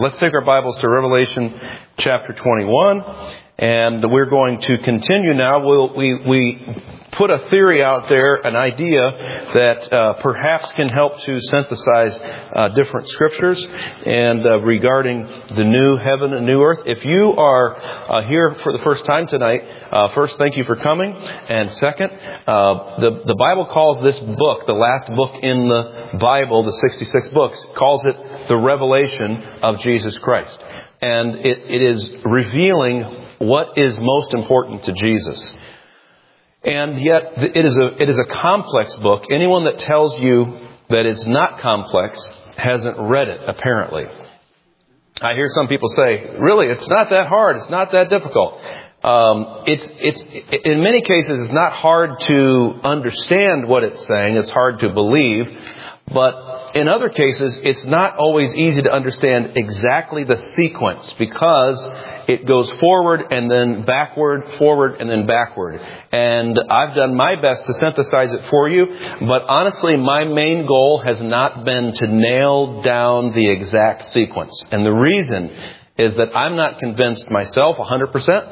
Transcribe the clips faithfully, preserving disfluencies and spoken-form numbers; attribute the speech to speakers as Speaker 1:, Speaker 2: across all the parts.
Speaker 1: Let's take our Bibles to Revelation chapter twenty-one, and we're going to continue now. We'll, we we put a theory out there, an idea that uh, perhaps can help to synthesize uh, different scriptures and uh, regarding the new heaven and new earth. If you are uh, here for the first time tonight, uh, first, thank you for coming, and second, uh, the the Bible calls this book, the last book in the Bible, the sixty-six books, calls it the revelation of Jesus Christ. And it, it is revealing what is most important to Jesus. And yet it is a it is a complex book. Anyone that tells you that it's not complex hasn't read it, apparently. I hear some people say, really, it's not that hard. It's not that difficult. Um, it's it's in many cases, it's not hard to understand what it's saying. It's hard to believe. But in other cases, it's not always easy to understand exactly the sequence because it goes forward and then backward, forward and then backward. And I've done my best to synthesize it for you. But honestly, my main goal has not been to nail down the exact sequence. And the reason is that I'm not convinced myself one hundred percent.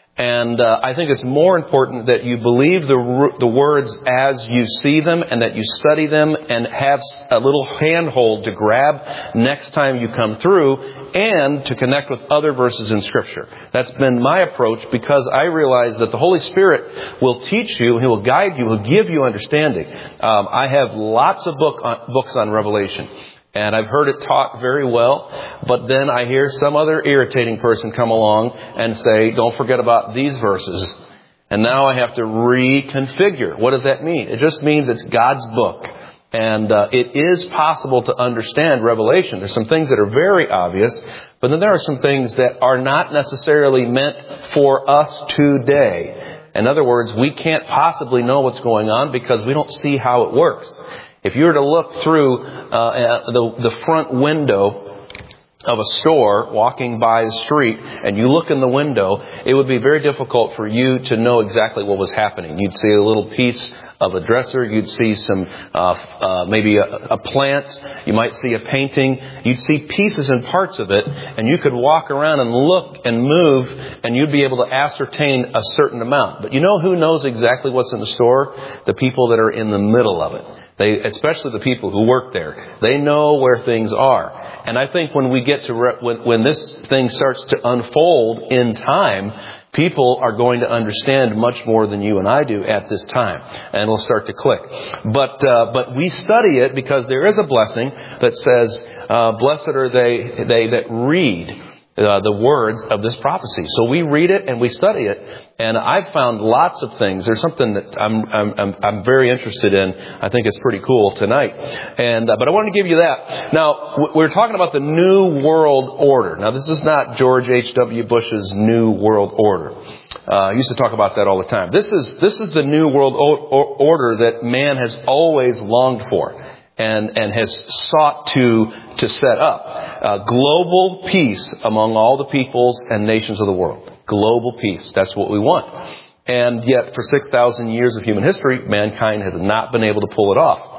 Speaker 1: And uh, I think it's more important that you believe the the words as you see them and that you study them and have a little handhold to grab next time you come through and to connect with other verses in Scripture. That's been my approach because I realize that the Holy Spirit will teach you, He will guide you, He'll give you understanding. Um, I have lots of book on, books on Revelation. And I've heard it taught very well, but then I hear some other irritating person come along and say, don't forget about these verses. And now I have to reconfigure. What does that mean? It just means it's God's book. And uh, it is possible to understand Revelation. There's some things that are very obvious, but then there are some things that are not necessarily meant for us today. In other words, we can't possibly know what's going on because we don't see how it works. If you were to look through uh, the, the front window of a store walking by the street and you look in the window, it would be very difficult for you to know exactly what was happening. You'd see a little piece of a dresser. You'd see some, uh, uh, maybe a, a plant. You might see a painting. You'd see pieces and parts of it, and you could walk around and look and move, and you'd be able to ascertain a certain amount. But you know who knows exactly what's in the store? The people that are in the middle of it. They, especially the people who work there, they know where things are. And I think when we get to, re- when, when this thing starts to unfold in time, people are going to understand much more than you and I do at this time. And it'll start to click. But, uh, but we study it because there is a blessing that says, uh, blessed are they, they that read Uh, the words of this prophecy. So we read it and we study it, and I've found lots of things. There's something that I'm I'm I'm, I'm very interested in. I think it's pretty cool tonight, and uh, but I wanted to give you that. Now we're talking about the New World Order. Now this is not George H W Bush's New World Order. Uh, I used to talk about that all the time. This is this is the New World o- Order that man has always longed for and and has sought to to set up. Uh, global peace among all the peoples and nations of the world. Global peace. That's what we want. And yet for six thousand years of human history, mankind has not been able to pull it off.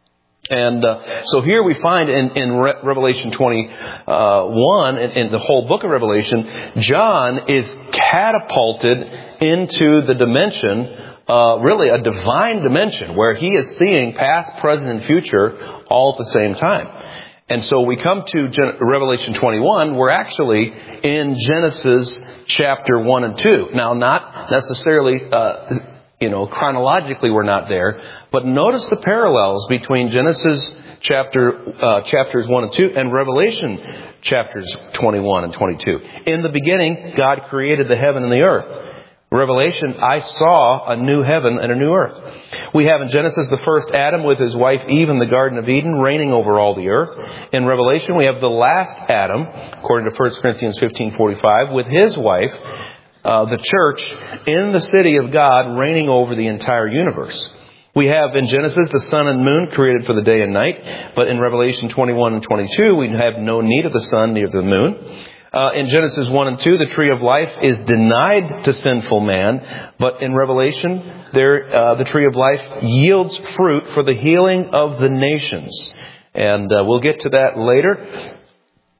Speaker 1: And uh, so here we find in, in Re- Revelation twenty-one, in, in the whole book of Revelation, John is catapulted into the dimension, uh, really a divine dimension, where he is seeing past, present, and future all at the same time. And so we come to Gen- Revelation twenty-one. We're actually in Genesis chapter one and two. Now, not necessarily, uh, you know, chronologically we're not there, but notice the parallels between Genesis chapter uh, chapters one and two and Revelation chapters twenty-one and twenty-two. In the beginning, God created the heaven and the earth. Revelation, I saw a new heaven and a new earth. We have in Genesis the first Adam with his wife Eve in the Garden of Eden, reigning over all the earth. In Revelation, we have the last Adam, according to First Corinthians fifteen forty-five, with his wife, uh, the church, in the city of God, reigning over the entire universe. We have in Genesis the sun and moon created for the day and night, but in Revelation twenty-one and twenty-two, we have no need of the sun, neither the moon. Uh, in Genesis one and two, the tree of life is denied to sinful man. But in Revelation, there, uh, the tree of life yields fruit for the healing of the nations. And uh, we'll get to that later.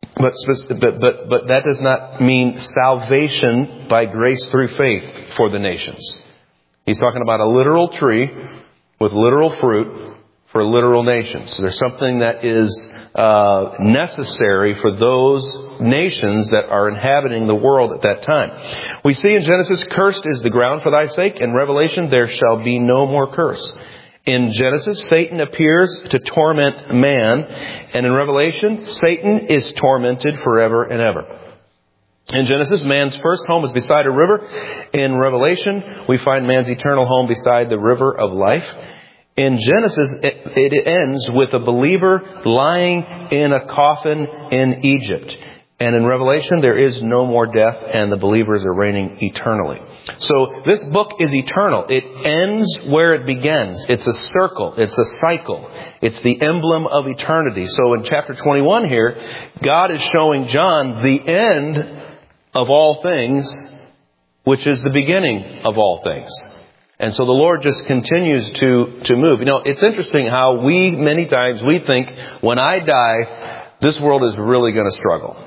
Speaker 1: But, but, but, but that does not mean salvation by grace through faith for the nations. He's talking about a literal tree with literal fruit for literal nations. There's something that is uh, necessary for those nations that are inhabiting the world at that time. We see in Genesis, cursed is the ground for thy sake. In Revelation, there shall be no more curse. In Genesis, Satan appears to torment man. And in Revelation, Satan is tormented forever and ever. In Genesis, man's first home is beside a river. In Revelation, we find man's eternal home beside the river of life. In Genesis, it, it ends with a believer lying in a coffin in Egypt. And in Revelation, there is no more death and the believers are reigning eternally. So this book is eternal. It ends where it begins. It's a circle. It's a cycle. It's the emblem of eternity. So in chapter twenty-one here, God is showing John the end of all things, which is the beginning of all things. And so the Lord just continues to, to move. You know, it's interesting how we, many times, we think when I die, this world is really going to struggle.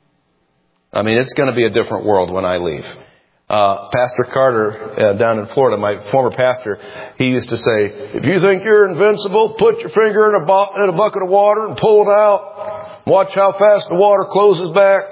Speaker 1: I mean, it's going to be a different world when I leave. Uh, Pastor Carter uh, down in Florida, my former pastor, he used to say, if you think you're invincible, put your finger in a, bu- in a bucket of water and pull it out. Watch how fast the water closes back.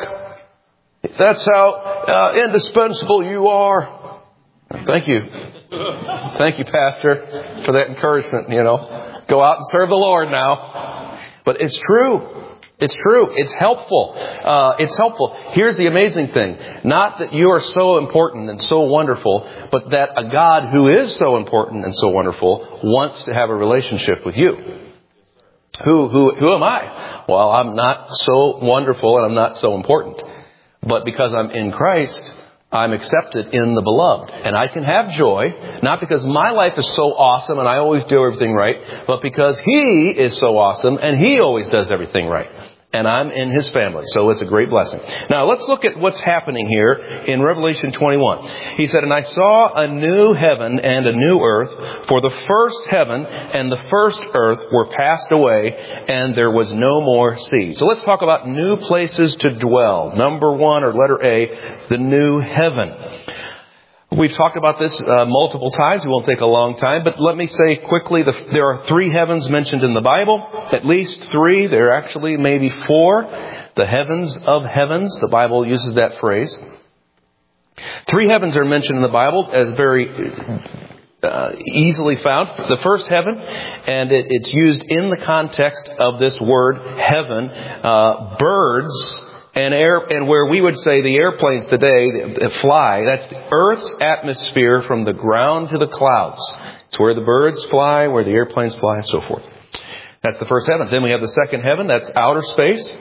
Speaker 1: That's how uh, indispensable you are. Thank you. Thank you, Pastor, for that encouragement, you know. Go out and serve the Lord now. But it's true. It's true. It's helpful. Uh, it's helpful. Here's the amazing thing. Not that you are so important and so wonderful, but that a God who is so important and so wonderful wants to have a relationship with you. Who, who, who am I? Well, I'm not so wonderful and I'm not so important. But because I'm in Christ, I'm accepted in the beloved. And I can have joy, not because my life is so awesome and I always do everything right, but because He is so awesome and He always does everything right. And I'm in His family. So it's a great blessing. Now let's look at what's happening here in Revelation twenty-one. He said, and I saw a new heaven and a new earth, for the first heaven and the first earth were passed away, and there was no more sea. So let's talk about new places to dwell. Number one, or letter A, the new heaven. We've talked about this uh, multiple times. It won't take a long time. But let me say quickly, the, there are three heavens mentioned in the Bible. At least three. There are actually maybe four. The heavens of heavens. The Bible uses that phrase. Three heavens are mentioned in the Bible as very uh, easily found. The first heaven, and it, it's used in the context of this word heaven. Uh, birds... And air, and where we would say the airplanes today that fly, that's the Earth's atmosphere from the ground to the clouds. It's where the birds fly, where the airplanes fly, and so forth. That's the first heaven. Then we have the second heaven, that's outer space,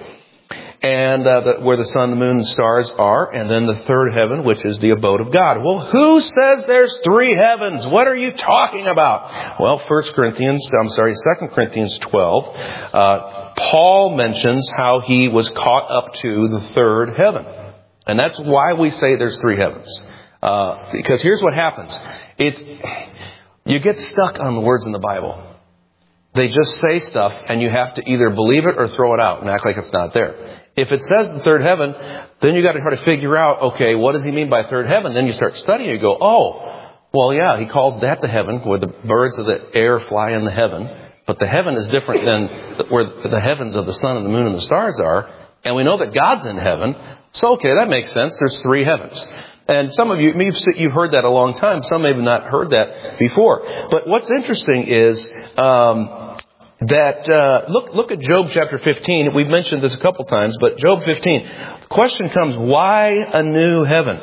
Speaker 1: and uh, the, where the sun, the moon, and stars are. And then the third heaven, which is the abode of God. Well, who says there's three heavens? What are you talking about? Well, First Corinthians, I'm sorry, Second Corinthians twelve. Uh, Paul mentions how he was caught up to the third heaven. And that's why we say there's three heavens. Uh, because here's what happens. It's, you get stuck on the words in the Bible. They just say stuff and you have to either believe it or throw it out and act like it's not there. If it says the third heaven, then you got to try to figure out, okay, what does he mean by third heaven? Then you start studying, you go, oh, well, yeah, he calls that the heaven where the birds of the air fly in the heaven. But the heaven is different than where the heavens of the sun and the moon and the stars are. And we know that God's in heaven. So, okay, that makes sense. There's three heavens. And some of you, you've heard that a long time. Some may have not heard that before. But what's interesting is um, that, uh, look, look at Job chapter fifteen. We've mentioned this a couple times, but Job fifteen. The question comes, why a new heaven?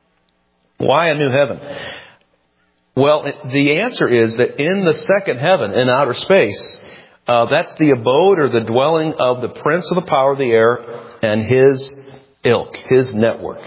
Speaker 1: Why a new heaven? Well, the answer is that in the second heaven, in outer space, uh, that's the abode or the dwelling of the prince of the power of the air and his ilk, his network.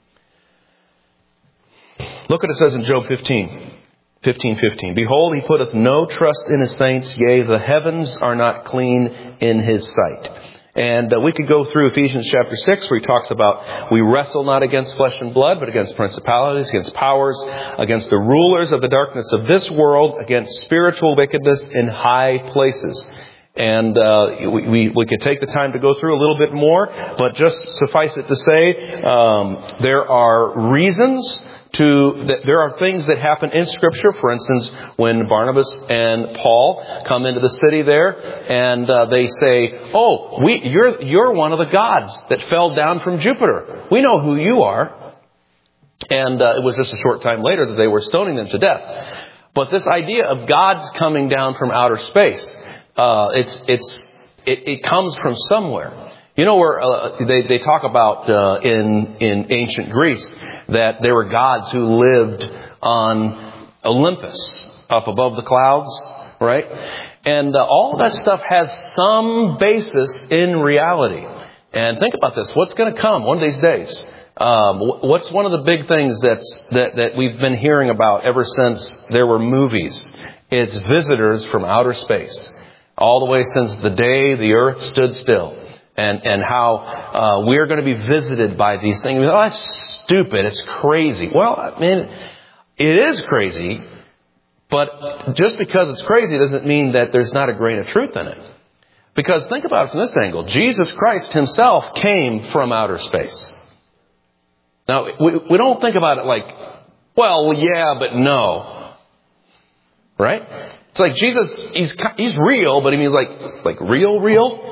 Speaker 1: Look what it says in Job fifteen, fifteen, fifteen. Behold, he putteth no trust in his saints, yea, the heavens are not clean in his sight. And uh, we could go through Ephesians chapter six where he talks about we wrestle not against flesh and blood, but against principalities, against powers, against the rulers of the darkness of this world, against spiritual wickedness in high places. And uh, we, we, we could take the time to go through a little bit more, but just suffice it to say, um, there are reasons to, that there are things that happen in Scripture. For instance, when Barnabas and Paul come into the city there, and uh, they say, "Oh, we, you're you're one of the gods that fell down from Jupiter. We know who you are." And uh, it was just a short time later that they were stoning them to death. But this idea of gods coming down from outer space, uh, it's it's it, it comes from somewhere. You know where uh, they they talk about uh, in in ancient Greece that there were gods who lived on Olympus, up above the clouds, right? And uh, all of that stuff has some basis in reality. And think about this: what's going to come one of these days? Um, what's one of the big things that's that that we've been hearing about ever since there were movies? It's visitors from outer space, all the way since the day the Earth stood still. And and how uh, we're going to be visited by these things. Oh, that's stupid. It's crazy. Well, I mean, it is crazy. But just because it's crazy doesn't mean that there's not a grain of truth in it. Because think about it from this angle. Jesus Christ himself came from outer space. Now, we, we don't think about it like, well, yeah, but no. Right? It's like Jesus, he's he's real, but he means like, like real, real?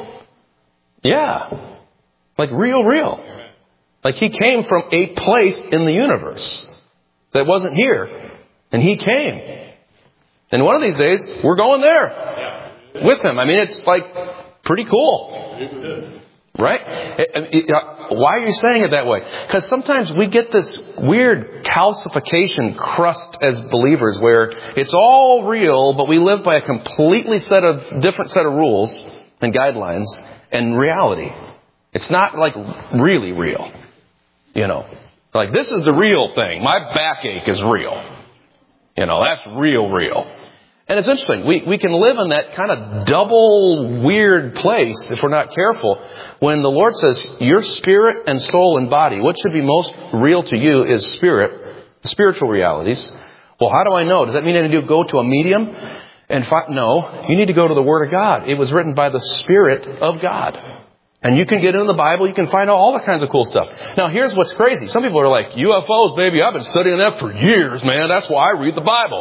Speaker 1: Yeah. Like real, real. Like he came from a place in the universe that wasn't here. And he came. And one of these days, we're going there with him. I mean, it's like pretty cool. Right? It, it, why are you saying it that way? Because sometimes we get this weird calcification crust as believers where it's all real, but we live by a completely set of different set of rules and guidelines and reality. It's not like really real. You know, like this is the real thing. My backache is real. You know, that's real, real. And it's interesting. We, we can live in that kind of double weird place if we're not careful. When the Lord says your spirit and soul and body, what should be most real to you is spirit, spiritual realities. Well, how do I know? Does that mean I need to go to a medium? And fi- no, you need to go to the Word of God. It was written by the Spirit of God. And you can get into the Bible. You can find out all the kinds of cool stuff. Now, here's what's crazy. Some people are like, U F Os, baby, I've been studying that for years, man. That's why I read the Bible.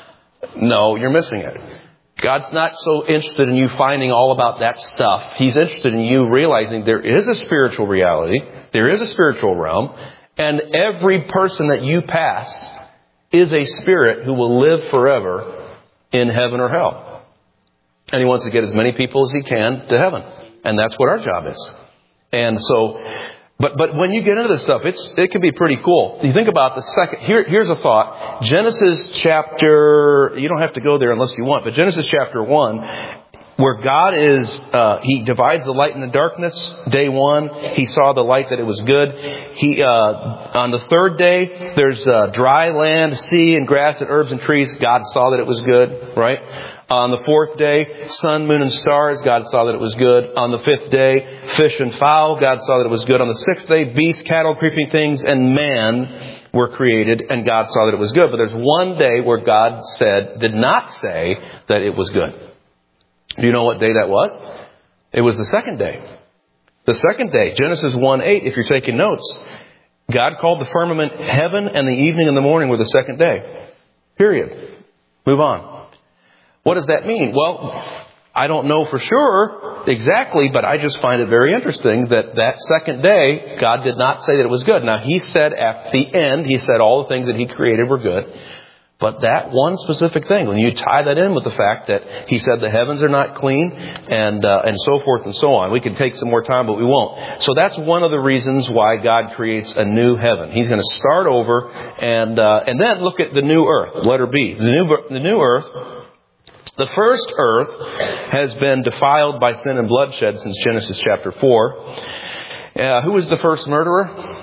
Speaker 1: No, you're missing it. God's not so interested in you finding all about that stuff. He's interested in you realizing there is a spiritual reality. There is a spiritual realm. And every person that you pass is a spirit who will live forever in heaven or hell. And he wants to get as many people as he can to heaven. And that's what our job is. And so, but but when you get into this stuff, it's it can be pretty cool. You think about the second, here, here's a thought. Genesis chapter, you don't have to go there unless you want, but Genesis chapter one, where God is, uh, he divides the light and the darkness. Day one, he saw the light that it was good. He, uh, on the third day, there's uh, dry land, sea and grass and herbs and trees. God saw that it was good, right? On the fourth day, sun, moon and stars. God saw that it was good. On the fifth day, fish and fowl. God saw that it was good. On the sixth day, beasts, cattle, creeping things, and man were created. And God saw that it was good. But there's one day where God said, did not say that it was good. Do you know what day that was? It was the second day. The second day, Genesis one eight, if you're taking notes, God called the firmament heaven, and the evening and the morning were the second day. Period. Move on. What does that mean? Well, I don't know for sure exactly, but I just find it very interesting that that second day, God did not say that it was good. Now, he said at the end, he said all the things that he created were good. But that one specific thing, when you tie that in with the fact that he said the heavens are not clean and uh, and so forth and so on. We could take some more time, but we won't. So that's one of the reasons why God creates a new heaven. He's going to start over and uh, and then look at the new earth, letter B. The new, the new earth, the first earth has been defiled by sin and bloodshed since Genesis chapter four. Uh, who was the first murderer?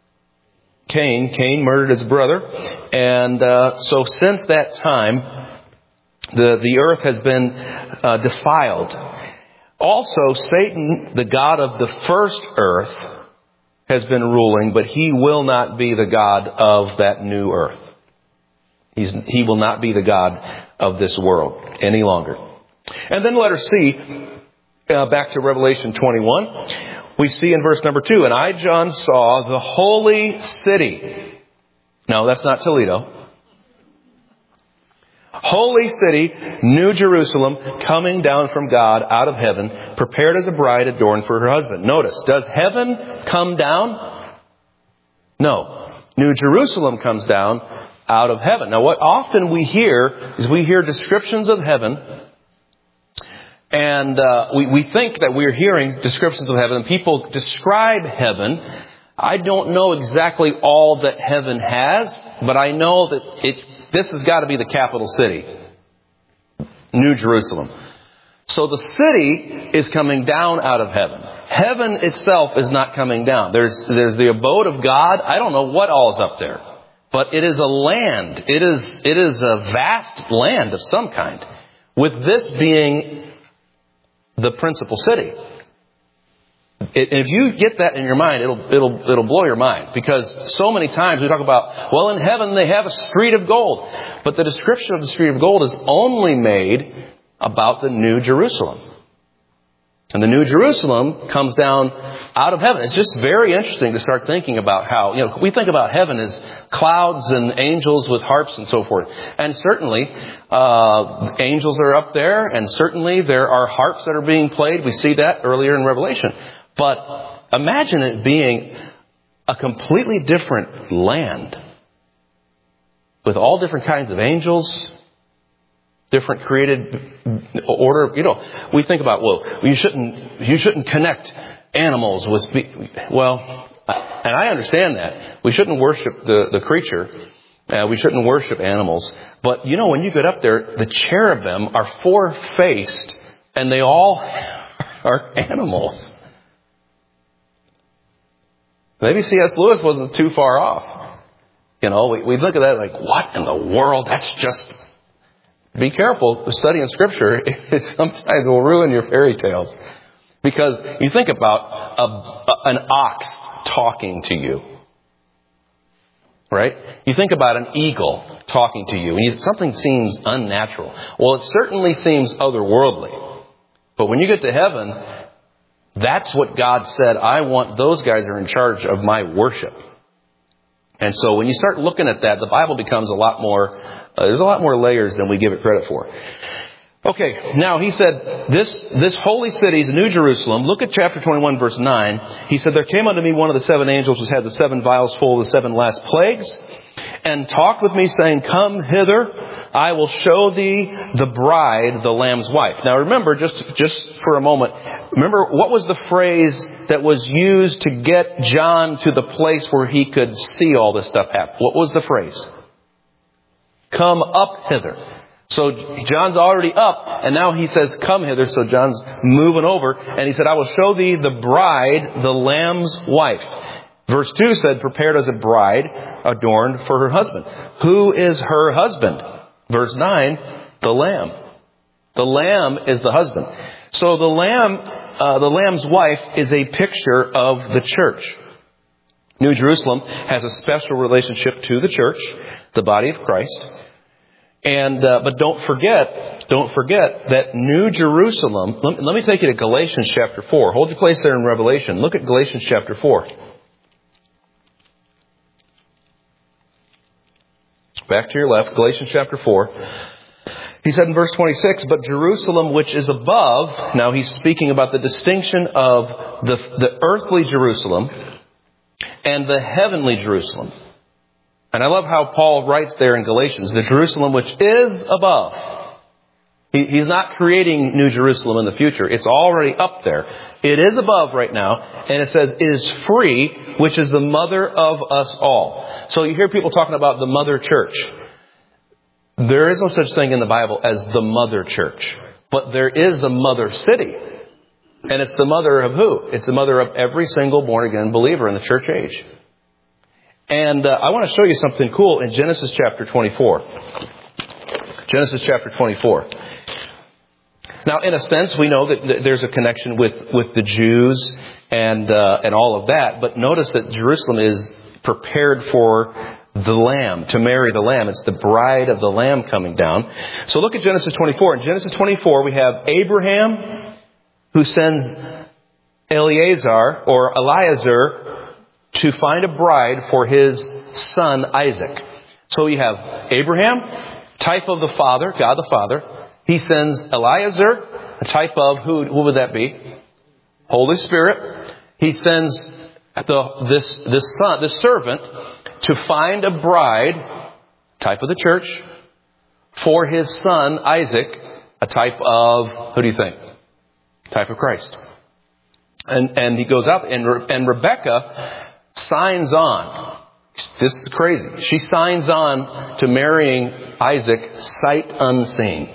Speaker 1: Cain. Cain murdered his brother. And uh, so since that time, the, the earth has been uh, defiled. Also, Satan, the god of the first earth, has been ruling, but he will not be the god of that new earth. He's, he will not be the god of this world any longer. And then letter C, uh, back to Revelation twenty-one, we see in verse number two, and I, John, saw the holy city. No, that's not Toledo. Holy city, New Jerusalem, coming down from God out of heaven, prepared as a bride adorned for her husband. Notice, does heaven come down? No. New Jerusalem comes down out of heaven. Now, what often we hear is we hear descriptions of heaven, and uh, we, we think that we're hearing descriptions of heaven. People describe heaven. I don't know exactly all that heaven has, but I know that it's this has got to be the capital city, New Jerusalem. So the city is coming down out of heaven. Heaven itself is not coming down. There's there's the abode of God. I don't know what all is up there, but it is a land. It is it is a vast land of some kind, with this being the principal city. It, if you get that in your mind, it'll it'll it'll blow your mind, because so many times we talk about, well, in heaven they have a street of gold, but the description of the street of gold is only made about the New Jerusalem, and the New Jerusalem comes down out of heaven. It's just very interesting to start thinking about how, you know, we think about heaven as clouds and angels with harps and so forth, and certainly uh, angels are up there, and certainly there are harps that are being played. We see that earlier in Revelation. But imagine it being a completely different land with all different kinds of angels, different created order. You know, we think about, well, you shouldn't you shouldn't connect animals with, well, and I understand that. We shouldn't worship the, the creature. Uh, we shouldn't worship animals. But, you know, when you get up there, the cherubim are four-faced, and they all are animals. Maybe C S Lewis wasn't too far off. You know, we, we look at that like, what in the world? That's just... Be careful studying Scripture. It sometimes will ruin your fairy tales. Because you think about a, an ox talking to you. Right? You think about an eagle talking to you, and you, something seems unnatural. Well, it certainly seems otherworldly. But when you get to heaven, that's what God said. I want those guys are in charge of my worship. And so when you start looking at that, the Bible becomes a lot more, uh, there's a lot more layers than we give it credit for. Okay, now he said, this this holy city is New Jerusalem. Look at chapter twenty-one, verse nine. He said, there came unto me one of the seven angels which had the seven vials full of the seven last plagues, and talked with me, saying, come hither, I will show thee the bride, the Lamb's wife. Now remember, just, just for a moment, remember what was the phrase that was used to get John to the place where he could see all this stuff happen? What was the phrase? Come up hither. So John's already up, and now he says, come hither. So John's moving over, and he said, I will show thee the bride, the Lamb's wife. Verse two said, prepared as a bride adorned for her husband. Who is her husband? Verse nine, the Lamb. The Lamb is the husband. So the Lamb, uh, the Lamb's wife is a picture of the church. New Jerusalem has a special relationship to the church, the body of Christ. And, uh, but don't forget, don't forget that New Jerusalem, let, let me take you to Galatians chapter four. Hold your place there in Revelation. Look at Galatians chapter four. Back to your left, Galatians chapter four. He said in verse twenty-six, but Jerusalem which is above, now he's speaking about the distinction of the, the earthly Jerusalem and the heavenly Jerusalem. And I love how Paul writes there in Galatians, the Jerusalem which is above. He, he's not creating New Jerusalem in the future. It's already up there. It is above right now. And it says, is free, which is the mother of us all. So you hear people talking about the mother church. There is no such thing in the Bible as the mother church. But there is the mother city. And it's the mother of who? It's the mother of every single born-again believer in the church age. And uh, I want to show you something cool in Genesis chapter twenty-four. Genesis chapter twenty-four. Now, in a sense, we know that there's a connection with, with the Jews and uh, and all of that. But notice that Jerusalem is prepared for the Lamb, to marry the Lamb. It's the bride of the Lamb coming down. So look at Genesis twenty-four. In Genesis twenty-four, we have Abraham who sends Eleazar or Eliezer to find a bride for his son Isaac. So you have Abraham, type of the Father, God the Father. He sends Eliezer, a type of who? Who would that be? Holy Spirit. He sends the this this son, this servant, to find a bride, type of the church, for his son Isaac, a type of, who do you think? Type of Christ. And and he goes out, and and Rebecca signs on. This is crazy. She signs on to marrying Isaac sight unseen.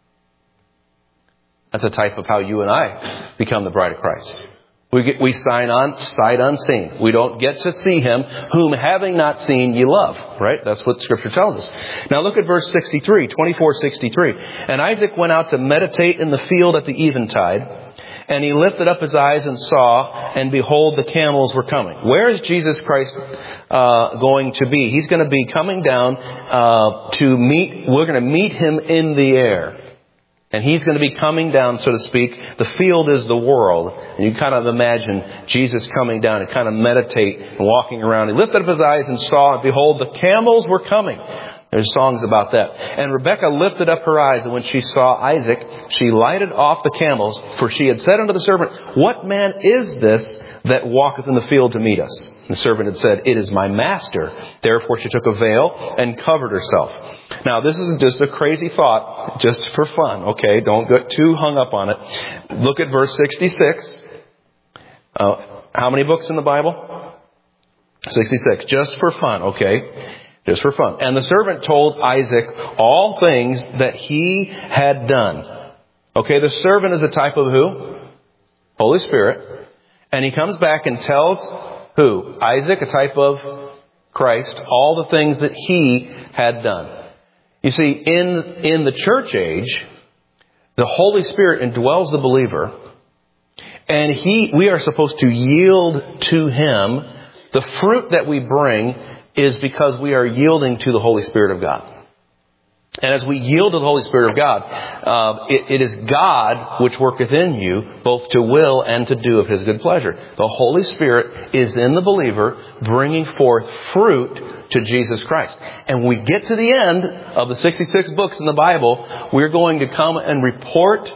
Speaker 1: That's a type of how you and I become the bride of Christ. We get, we sign on sight unseen. We don't get to see Him, whom having not seen ye love. Right? That's what Scripture tells us. Now look at verse sixty-three, twenty-four sixty-three. And Isaac went out to meditate in the field at the eventide. And he lifted up his eyes and saw, and behold, the camels were coming. Where is Jesus Christ uh, going to be? He's going to be coming down uh, to meet, we're going to meet Him in the air. And He's going to be coming down, so to speak. The field is the world. And you kind of imagine Jesus coming down and kind of meditate and walking around. He lifted up his eyes and saw, and behold, the camels were coming. There's songs about that. And Rebekah lifted up her eyes, and when she saw Isaac, she lighted off the camels, for she had said unto the servant, What man is this that walketh in the field to meet us? And the servant had said, It is my master. Therefore she took a veil and covered herself. Now this is just a crazy thought, just for fun, okay? Don't get too hung up on it. Look at verse sixty-six. Uh, how many books in the Bible? sixty-six. Just for fun, okay? Just for fun. And the servant told Isaac all things that he had done. Okay, the servant is a type of who? Holy Spirit. And he comes back and tells who? Isaac, a type of Christ, all the things that he had done. You see, in, in the church age, the Holy Spirit indwells the believer, and he, we are supposed to yield to Him. The fruit that we bring is because we are yielding to the Holy Spirit of God. And as we yield to the Holy Spirit of God, uh, it, it is God which worketh in you, both to will and to do of His good pleasure. The Holy Spirit is in the believer, bringing forth fruit to Jesus Christ. And when we get to the end of the sixty-six books in the Bible, we're going to come and report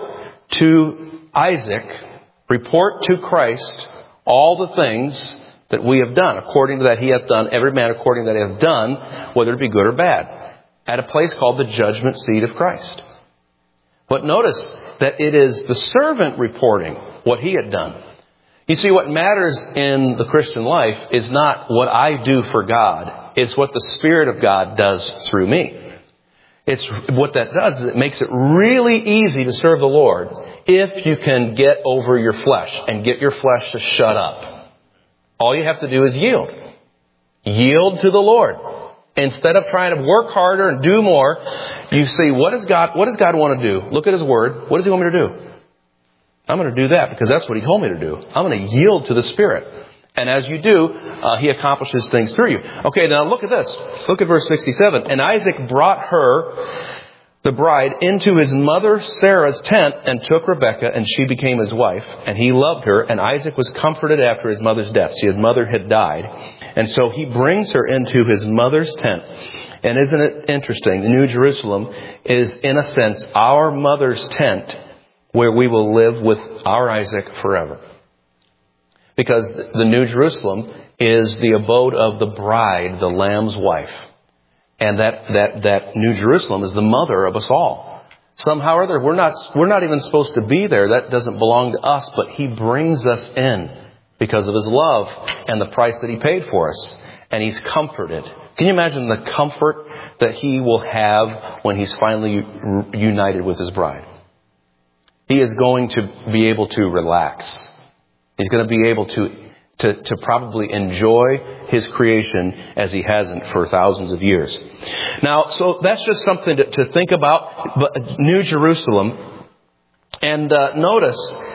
Speaker 1: to Isaac, report to Christ, all the things that we have done. According to that He hath done, every man according to that he hath done, whether it be good or bad, at a place called the judgment seat of Christ. But notice that it is the servant reporting what he had done. You see, what matters in the Christian life is not what I do for God. It's what the Spirit of God does through me. It's what that does is it makes it really easy to serve the Lord if you can get over your flesh and get your flesh to shut up. All you have to do is yield. Yield to the Lord. Instead of trying to work harder and do more, you see, what does God, what does God want to do? Look at His Word. What does He want me to do? I'm going to do that because that's what He told me to do. I'm going to yield to the Spirit. And as you do, uh, He accomplishes things through you. Okay, now look at this. Look at verse sixty-seven. And Isaac brought her, the bride, into his mother Sarah's tent and took Rebekah, and she became his wife. And he loved her, and Isaac was comforted after his mother's death. See, his mother had died. And so he brings her into his mother's tent. And isn't it interesting? The New Jerusalem is, in a sense, our mother's tent where we will live with our Isaac forever. Because the New Jerusalem is the abode of the bride, the Lamb's wife. And that, that, that New Jerusalem is the mother of us all. Somehow or other, we're not, we're not even supposed to be there. That doesn't belong to us, but He brings us in because of His love and the price that He paid for us. And He's comforted. Can you imagine the comfort that He will have when He's finally united with His bride? He is going to be able to relax. He's going to be able to, to, to probably enjoy His creation as He hasn't for thousands of years. Now, so that's just something to, to think about. But New Jerusalem. And uh, notice,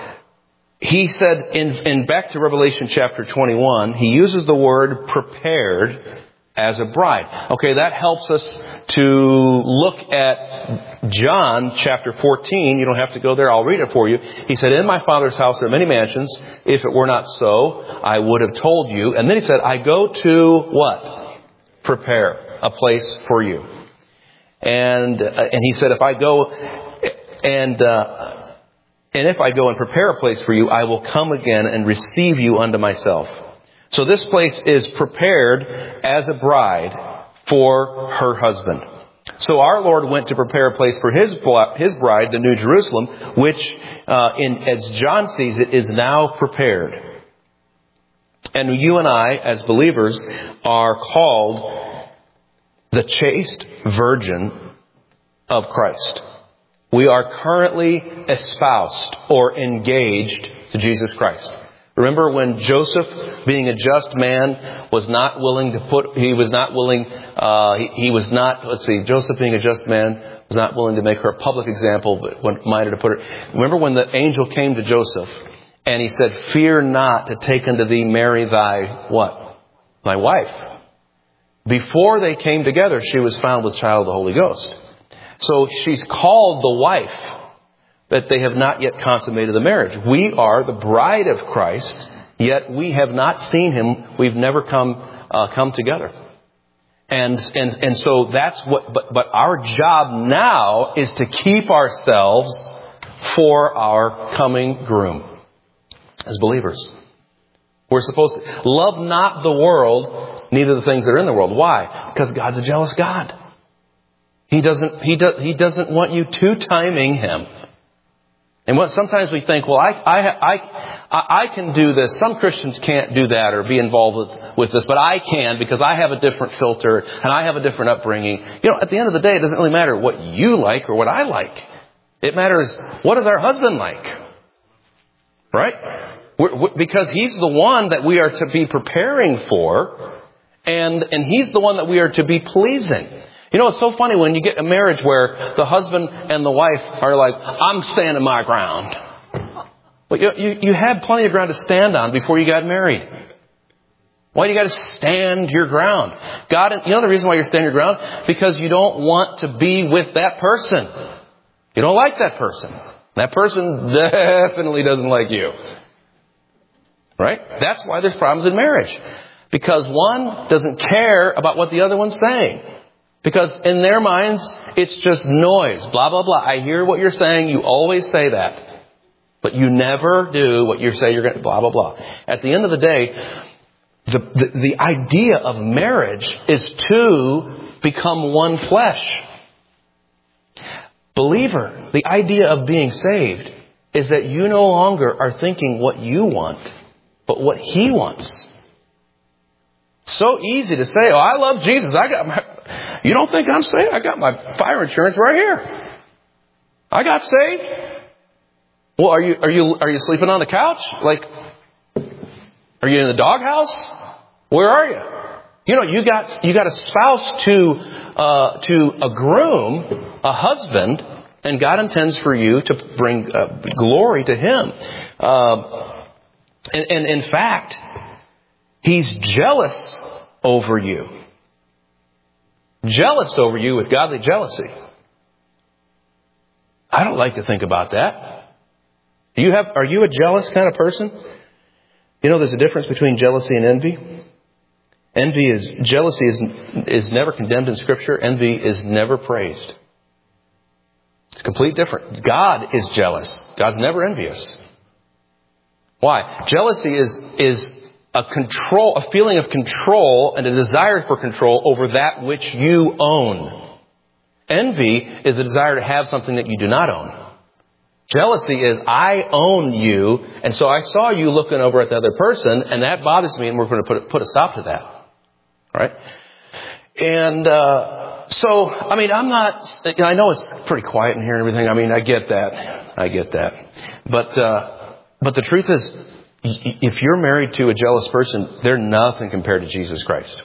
Speaker 1: He said in, in back to Revelation chapter twenty-one, He uses the word prepared as a bride. Okay, that helps us to look at John chapter fourteen. You don't have to go there. I'll read it for you. He said, in my Father's house there are many mansions. If it were not so, I would have told you. And then he said, I go to what? Prepare a place for you. And uh, and he said, if I go and uh, and if I go and prepare a place for you, I will come again and receive you unto myself. So this place is prepared as a bride for her husband. So our Lord went to prepare a place for his his bride, the New Jerusalem, which, uh, in as John sees it, is now prepared. And you and I, as believers, are called the chaste virgin of Christ. We are currently espoused or engaged to Jesus Christ. Remember when Joseph, being a just man, was not willing to put, he was not willing, uh, he, he was not, let's see, Joseph being a just man was not willing to make her a public example, but minded to put her. Remember when the angel came to Joseph and he said, fear not to take unto thee Mary thy, what? Thy wife. Before they came together, she was found with child of the Holy Ghost. So she's called the wife, but they have not yet consummated the marriage. We are the bride of Christ, yet we have not seen him. We've never come uh, come together. And and and so that's what. But but our job now is to keep ourselves for our coming groom as believers. We're supposed to love not the world, neither the things that are in the world. Why? Because God's a jealous God. He doesn't he does he doesn't want you two-timing him. And what sometimes we think, well, I, I, I, I can do this. Some Christians can't do that or be involved with, with this, but I can because I have a different filter and I have a different upbringing. You know, at the end of the day, it doesn't really matter what you like or what I like. It matters, what does our husband like? Right? We're, we're, because he's the one that we are to be preparing for, and, and he's the one that we are to be pleasing. You know, it's so funny when you get a marriage where the husband and the wife are like, I'm standing my ground. But you, you, you had plenty of ground to stand on before you got married. Why do you got to stand your ground? God, you know the reason why you're standing your ground? Because you don't want to be with that person. You don't like that person. That person definitely doesn't like you. Right? That's why there's problems in marriage. Because one doesn't care about what the other one's saying. Because in their minds, it's just noise. Blah, blah, blah. I hear what you're saying. You always say that. But you never do what you say you're going to, blah, blah, blah. At the end of the day, the, the, the idea of marriage is to become one flesh. Believer, the idea of being saved is that you no longer are thinking what you want, but what he wants. So easy to say, oh, I love Jesus. I got my, you don't think I'm saved? I got my fire insurance right here. I got saved. Well, are you, are you, are you sleeping on the couch? Like, are you in the doghouse? Where are you? You know, you got, you got a spouse to, uh, to a groom, a husband, and God intends for you to bring uh, glory to him. Uh, and, and in fact, he's jealous over you. Jealous over you with godly jealousy. I don't like to think about that. Do you have, are you a jealous kind of person? You know, there's a difference between jealousy and envy. Envy is, jealousy is, is never condemned in Scripture. Envy is never praised. It's completely different. God is jealous. God's never envious. Why? Jealousy is, is a control, a feeling of control and a desire for control over that which you own. Envy is a desire to have something that you do not own. Jealousy is, I own you, and so I saw you looking over at the other person, and that bothers me, and we're going to put, put a stop to that. All right? And uh, so, I mean, I'm not, I know it's pretty quiet in here and everything. I mean, I get that. I get that. But, uh, but the truth is, if you're married to a jealous person, they're nothing compared to Jesus Christ.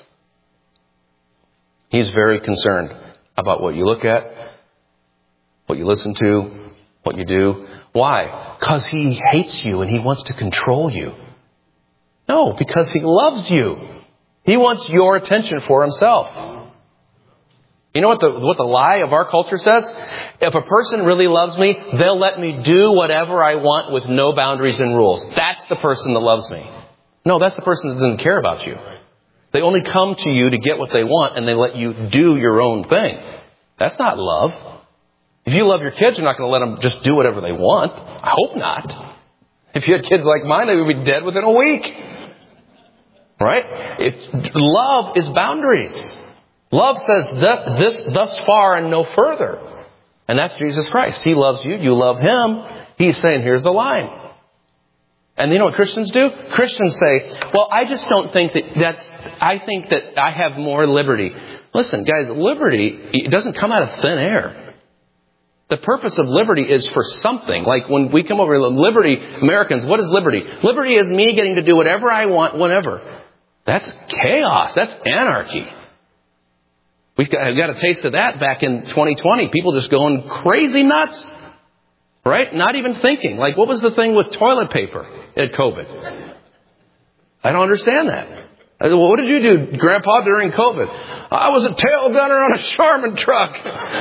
Speaker 1: He's very concerned about what you look at, what you listen to, what you do. Why? Because he hates you and he wants to control you. No, because he loves you. He wants your attention for himself. You know what the what the lie of our culture says? If a person really loves me, they'll let me do whatever I want with no boundaries and rules. That's the person that loves me. No, that's the person that doesn't care about you. They only come to you to get what they want, and they let you do your own thing. That's not love. If you love your kids, you're not going to let them just do whatever they want. I hope not. If you had kids like mine, they would be dead within a week. Right? It, love is boundaries. Love says that this thus far and no further. And that's Jesus Christ. He loves you. You love Him. He's saying, here's the line. And you know what Christians do? Christians say, well, I just don't think that that's, I think that I have more liberty. Listen, guys, liberty, it doesn't come out of thin air. The purpose of liberty is for something. Like when we come over to liberty, Americans, what is liberty? Liberty is me getting to do whatever I want whenever. That's chaos. That's anarchy. We got, got a taste of that back in twenty twenty. People just going crazy nuts. Right? Not even thinking. Like, what was the thing with toilet paper at COVID? I don't understand that. Well, what did you do, Grandpa, during COVID? I was a tail gunner on a Charmin truck.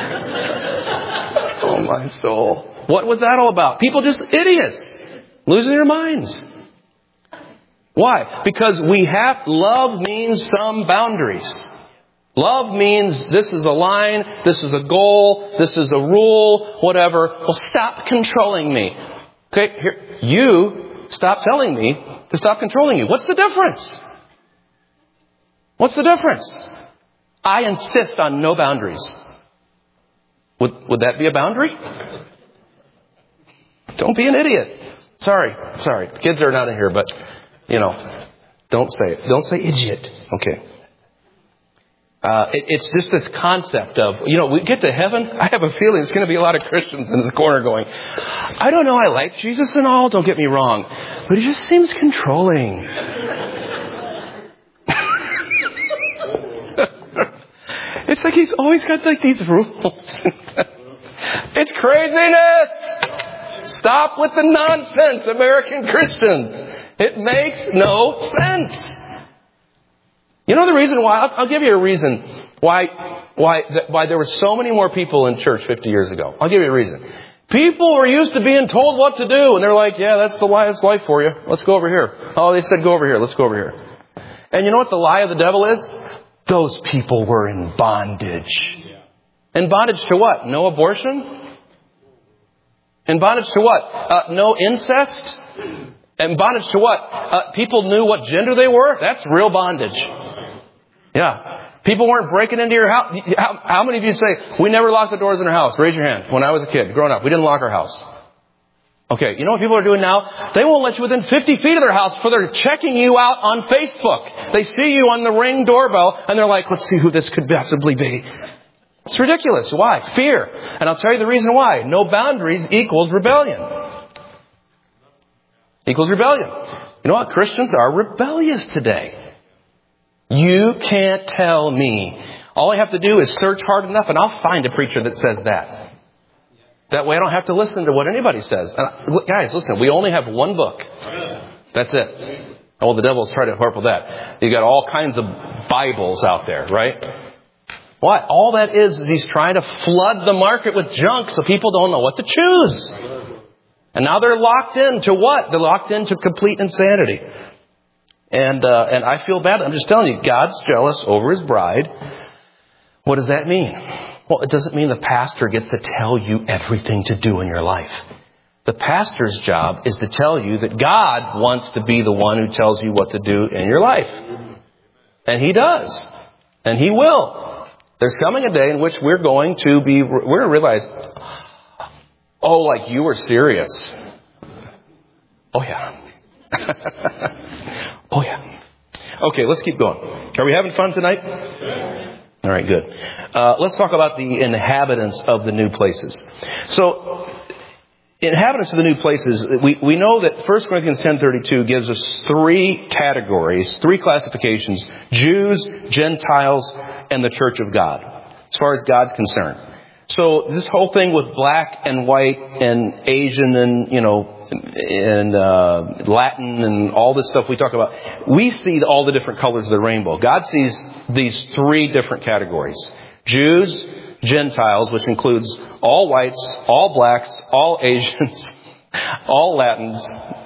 Speaker 1: Oh, my soul. What was that all about? People just idiots. Losing their minds. Why? Because we have, love means some boundaries. Love means this is a line, this is a goal, this is a rule, whatever. Well, stop controlling me. Okay, here, you stop telling me to stop controlling you. What's the difference? What's the difference? I insist on no boundaries. Would, would that be a boundary? Don't be an idiot. Sorry, sorry. The kids are not in here, but, you know, don't say it. Don't say idiot. Okay. Uh, it, it's just this concept of, you know, we get to heaven. I have a feeling there's going to be a lot of Christians in this corner going, I don't know, I like Jesus and all, don't get me wrong, but he just seems controlling. It's like he's always got like these rules. It's craziness. Stop with the nonsense, American Christians. It makes no sense. You know the reason why? I'll, I'll give you a reason why why why there were so many more people in church fifty years ago. I'll give you a reason. People were used to being told what to do, and they're like, yeah, that's the lie of life for you. Let's go over here. Oh, they said go over here. Let's go over here. And you know what the lie of the devil is? Those people were in bondage. In bondage to what? No abortion? In bondage to what? Uh, no incest? In bondage to what? Uh, people knew what gender they were? That's real bondage. Yeah. People weren't breaking into your house. How, how many of you say, we never locked the doors in our house? Raise your hand. When I was a kid, growing up, we didn't lock our house. Okay, you know what people are doing now? They won't let you within fifty feet of their house before they're checking you out on Facebook. They see you on the Ring doorbell, and they're like, let's see who this could possibly be. It's ridiculous. Why? Fear. And I'll tell you the reason why. No boundaries equals rebellion. Equals rebellion. You know what? Christians are rebellious today. You can't tell me. All I have to do is search hard enough and I'll find a preacher that says that. That way I don't have to listen to what anybody says. And guys, listen, we only have one book. That's it. Oh, the devil's trying to harp with that. You got all kinds of Bibles out there, right? What? All that is is he's trying to flood the market with junk so people don't know what to choose. And now they're locked into what? They're locked into complete insanity. And uh, and I feel bad. I'm just telling you, God's jealous over His bride. What does that mean? Well, it doesn't mean the pastor gets to tell you everything to do in your life. The pastor's job is to tell you that God wants to be the one who tells you what to do in your life. And He does. And He will. There's coming a day in which we're going to be, we're going to realize, oh, like you were serious. Oh, yeah. Oh, yeah. Okay, let's keep going. Are we having fun tonight? All right, good. Uh, let's talk about the inhabitants of the new places. So, inhabitants of the new places, we, we know that First Corinthians ten thirty-two gives us three categories, three classifications: Jews, Gentiles, and the Church of God, as far as God's concerned. So this whole thing with black and white and Asian and, you know, and uh, Latin and all this stuff we talk about, we see all the different colors of the rainbow. God sees these three different categories. Jews, Gentiles, which includes all whites, all blacks, all Asians, all Latins,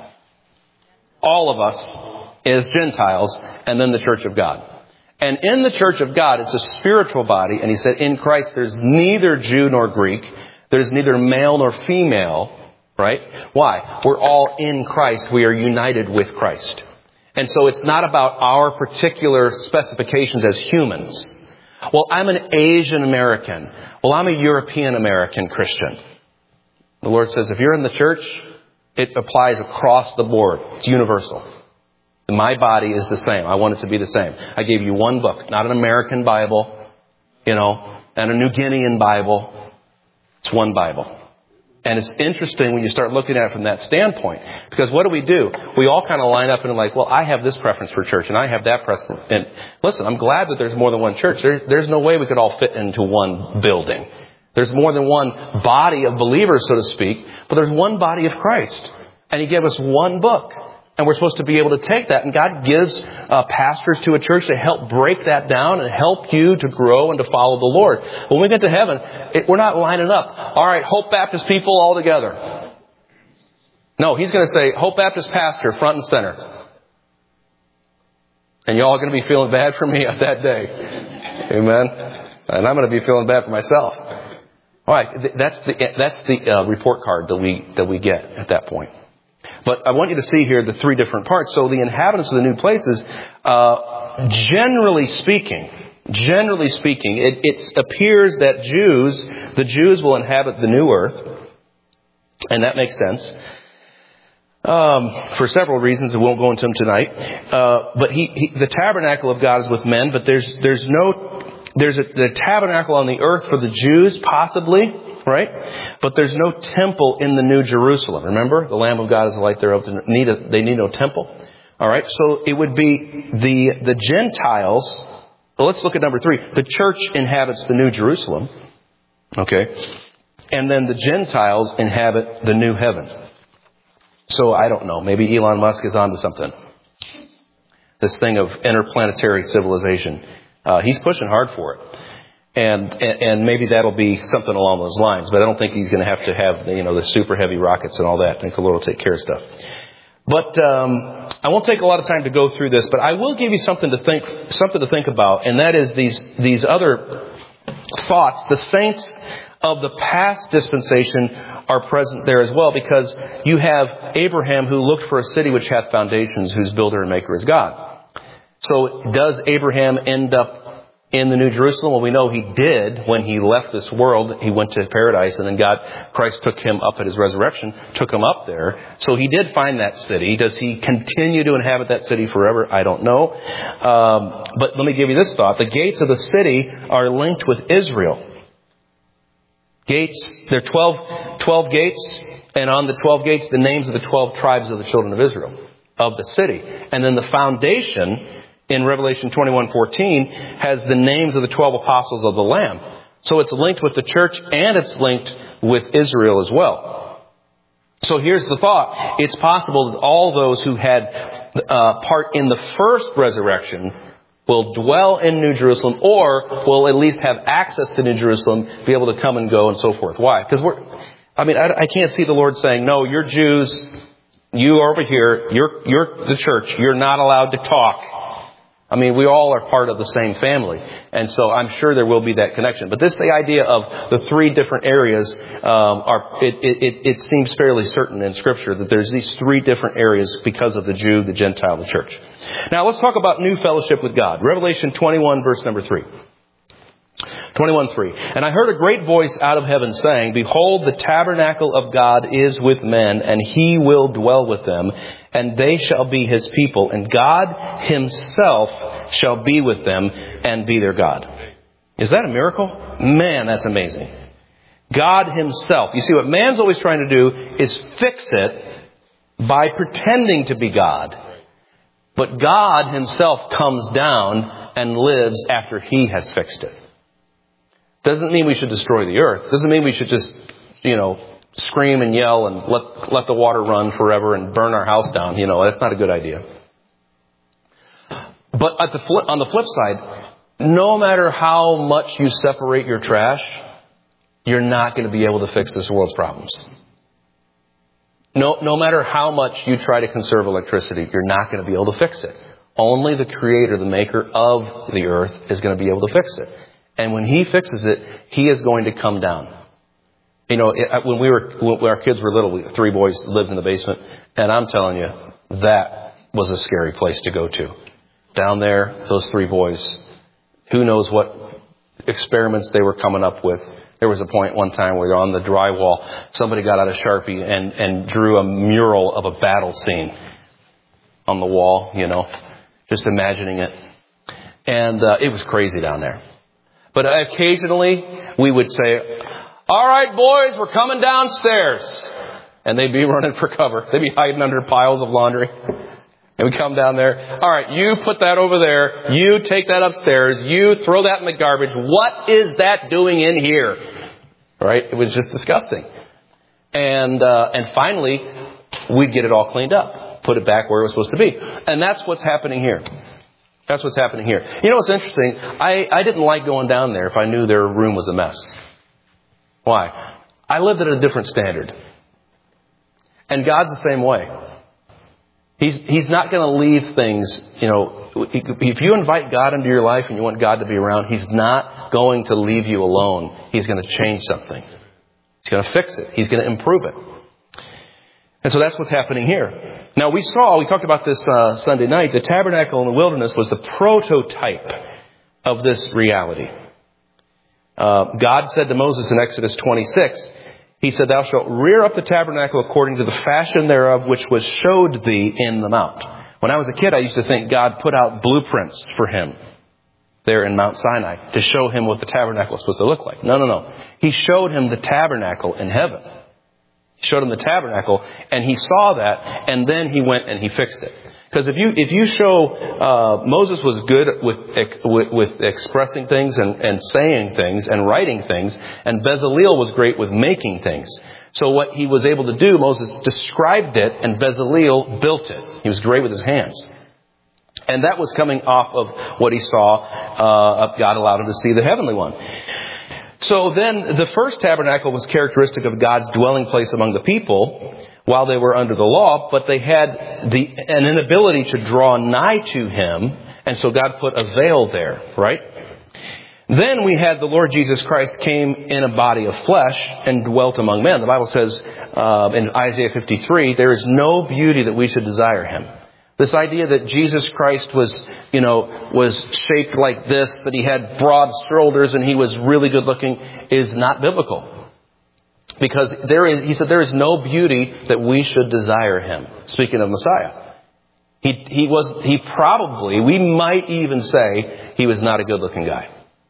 Speaker 1: all of us as Gentiles, and then the church of God. And in the church of God, it's a spiritual body. And he said, in Christ, there's neither Jew nor Greek. There's neither male nor female. Right? Why? We're all in Christ. We are united with Christ. And so it's not about our particular specifications as humans. Well, I'm an Asian American. Well, I'm a European American Christian. The Lord says, if you're in the church, it applies across the board. It's universal. My body is the same. I want it to be the same. I gave you one book, not an American Bible, you know, and a New Guinean Bible. It's one Bible. And it's interesting when you start looking at it from that standpoint. Because what do we do? We all kind of line up and are like, well, I have this preference for church and I have that preference. And listen, I'm glad that there's more than one church. There, there's no way we could all fit into one building. There's more than one body of believers, so to speak. But there's one body of Christ. And He gave us one book. And we're supposed to be able to take that. And God gives uh, pastors to a church to help break that down and help you to grow and to follow the Lord. When we get to heaven, it, we're not lining up. All right, Hope Baptist people all together. No, He's going to say, Hope Baptist pastor, front and center. And y'all are going to be feeling bad for me at that day. Amen. And I'm going to be feeling bad for myself. All right, that's the, that's the uh, report card that we, that we get at that point. But I want you to see here the three different parts. So the inhabitants of the new places, uh, generally speaking, generally speaking, it, it appears that Jews, the Jews will inhabit the new earth. And that makes sense. Um, for several reasons. I won't go into them tonight. Uh, but he, he, the tabernacle of God is with men, but there's, there's no, there's a, the tabernacle on the earth for the Jews, possibly. Right? But there's no temple in the New Jerusalem. Remember? The Lamb of God is the light thereof. They need, a, they need no temple. All right? So it would be the, the Gentiles. Well, let's look at number three. The church inhabits the New Jerusalem. Okay? And then the Gentiles inhabit the new heaven. So I don't know. Maybe Elon Musk is onto something. This thing of interplanetary civilization. Uh, he's pushing hard for it. And, and and maybe that'll be something along those lines. But I don't think he's going to have to have, you know, the super heavy rockets and all that. I think the Lord will take care of stuff. But um, I won't take a lot of time to go through this. But I will give you something to think something to think about. And that is these these other thoughts. The saints of the past dispensation are present there as well. Because you have Abraham who looked for a city which hath foundations, whose builder and maker is God. So does Abraham end up in the New Jerusalem? Well, we know he did when he left this world. He went to paradise, and then God, Christ took him up at His resurrection, took him up there. So he did find that city. Does he continue to inhabit that city forever? I don't know. Um, but let me give you this thought. The gates of the city are linked with Israel. Gates, there are twelve, twelve gates, and on the twelve gates, the names of the twelve tribes of the children of Israel, of the city. And then the foundation in Revelation twenty-one fourteen has the names of the twelve apostles of the Lamb. So it's linked with the church and it's linked with Israel as well. So here's the thought. It's possible that all those who had uh, part in the first resurrection will dwell in New Jerusalem, or will at least have access to New Jerusalem, be able to come and go and so forth. Why? Because we're, I mean, I, I can't see the Lord saying, no, you're Jews, you are over here, you're, you're the church, you're not allowed to talk. I mean, we all are part of the same family. And so I'm sure there will be that connection. But this, the idea of the three different areas, um, are, it, it, it seems fairly certain in Scripture that there's these three different areas because of the Jew, the Gentile, the church. Now let's talk about new fellowship with God. Revelation twenty-one, verse number three. twenty-one three. And I heard a great voice out of heaven saying, behold, the tabernacle of God is with men, and He will dwell with them, and they shall be His people, and God Himself shall be with them and be their God. Is that a miracle? Man, that's amazing. God Himself. You see, what man's always trying to do is fix it by pretending to be God. But God Himself comes down and lives after He has fixed it. Doesn't mean we should destroy the earth. Doesn't mean we should just, you know, scream and yell and let let the water run forever and burn our house down. You know, that's not a good idea. But at the flip, on the flip side, no matter how much you separate your trash, you're not going to be able to fix this world's problems. No, no matter how much you try to conserve electricity, you're not going to be able to fix it. Only the Creator, the Maker of the earth, is going to be able to fix it. And when He fixes it, He is going to come down. You know, when we were, when our kids were little, we, three boys lived in the basement, and I'm telling you, that was a scary place to go to. Down there, those three boys, who knows what experiments they were coming up with. There was a point one time where on the drywall, somebody got out a Sharpie and, and drew a mural of a battle scene on the wall, you know, just imagining it. And uh, it was crazy down there. But occasionally we would say, all right, boys, we're coming downstairs. And they'd be running for cover. They'd be hiding under piles of laundry. And we come down there. All right, you put that over there. You take that upstairs. You throw that in the garbage. What is that doing in here? Right? It was just disgusting. And uh, and finally, we'd get it all cleaned up. Put it back where it was supposed to be. And that's what's happening here. That's what's happening here. You know what's interesting? I, I didn't like going down there if I knew their room was a mess. Why? I lived at a different standard. And God's the same way. He's He's not going to leave things, you know, if you invite God into your life and you want God to be around, He's not going to leave you alone. He's going to change something. He's going to fix it. He's going to improve it. And so that's what's happening here. Now we saw, we talked about this uh, Sunday night, the tabernacle in the wilderness was the prototype of this reality. Uh, God said to Moses in Exodus twenty-six, He said, thou shalt rear up the tabernacle according to the fashion thereof, which was showed thee in the mount. When I was a kid, I used to think God put out blueprints for him there in Mount Sinai to show him what the tabernacle was supposed to look like. No, no, no. He showed him the tabernacle in heaven. He showed him the tabernacle, and he saw that, and then he went and he fixed it. Because if you if you show uh, Moses was good with with, with expressing things and, and saying things and writing things, and Bezaleel was great with making things. So what he was able to do, Moses described it, and Bezaleel built it. He was great with his hands, and that was coming off of what he saw. Uh, God allowed him to see the heavenly one. So then, the first tabernacle was characteristic of God's dwelling place among the people while they were under the law, but they had the an inability to draw nigh to Him, and so God put a veil there, right? Then we had the Lord Jesus Christ came in a body of flesh and dwelt among men. The Bible says uh, in Isaiah fifty-three, there is no beauty that we should desire Him. This idea that Jesus Christ was, you know, was shaped like this, that He had broad shoulders and He was really good looking, is not biblical. Because there is, He said, there is no beauty that we should desire Him. Speaking of Messiah. He, he was, he probably, we might even say, He was not a good looking guy.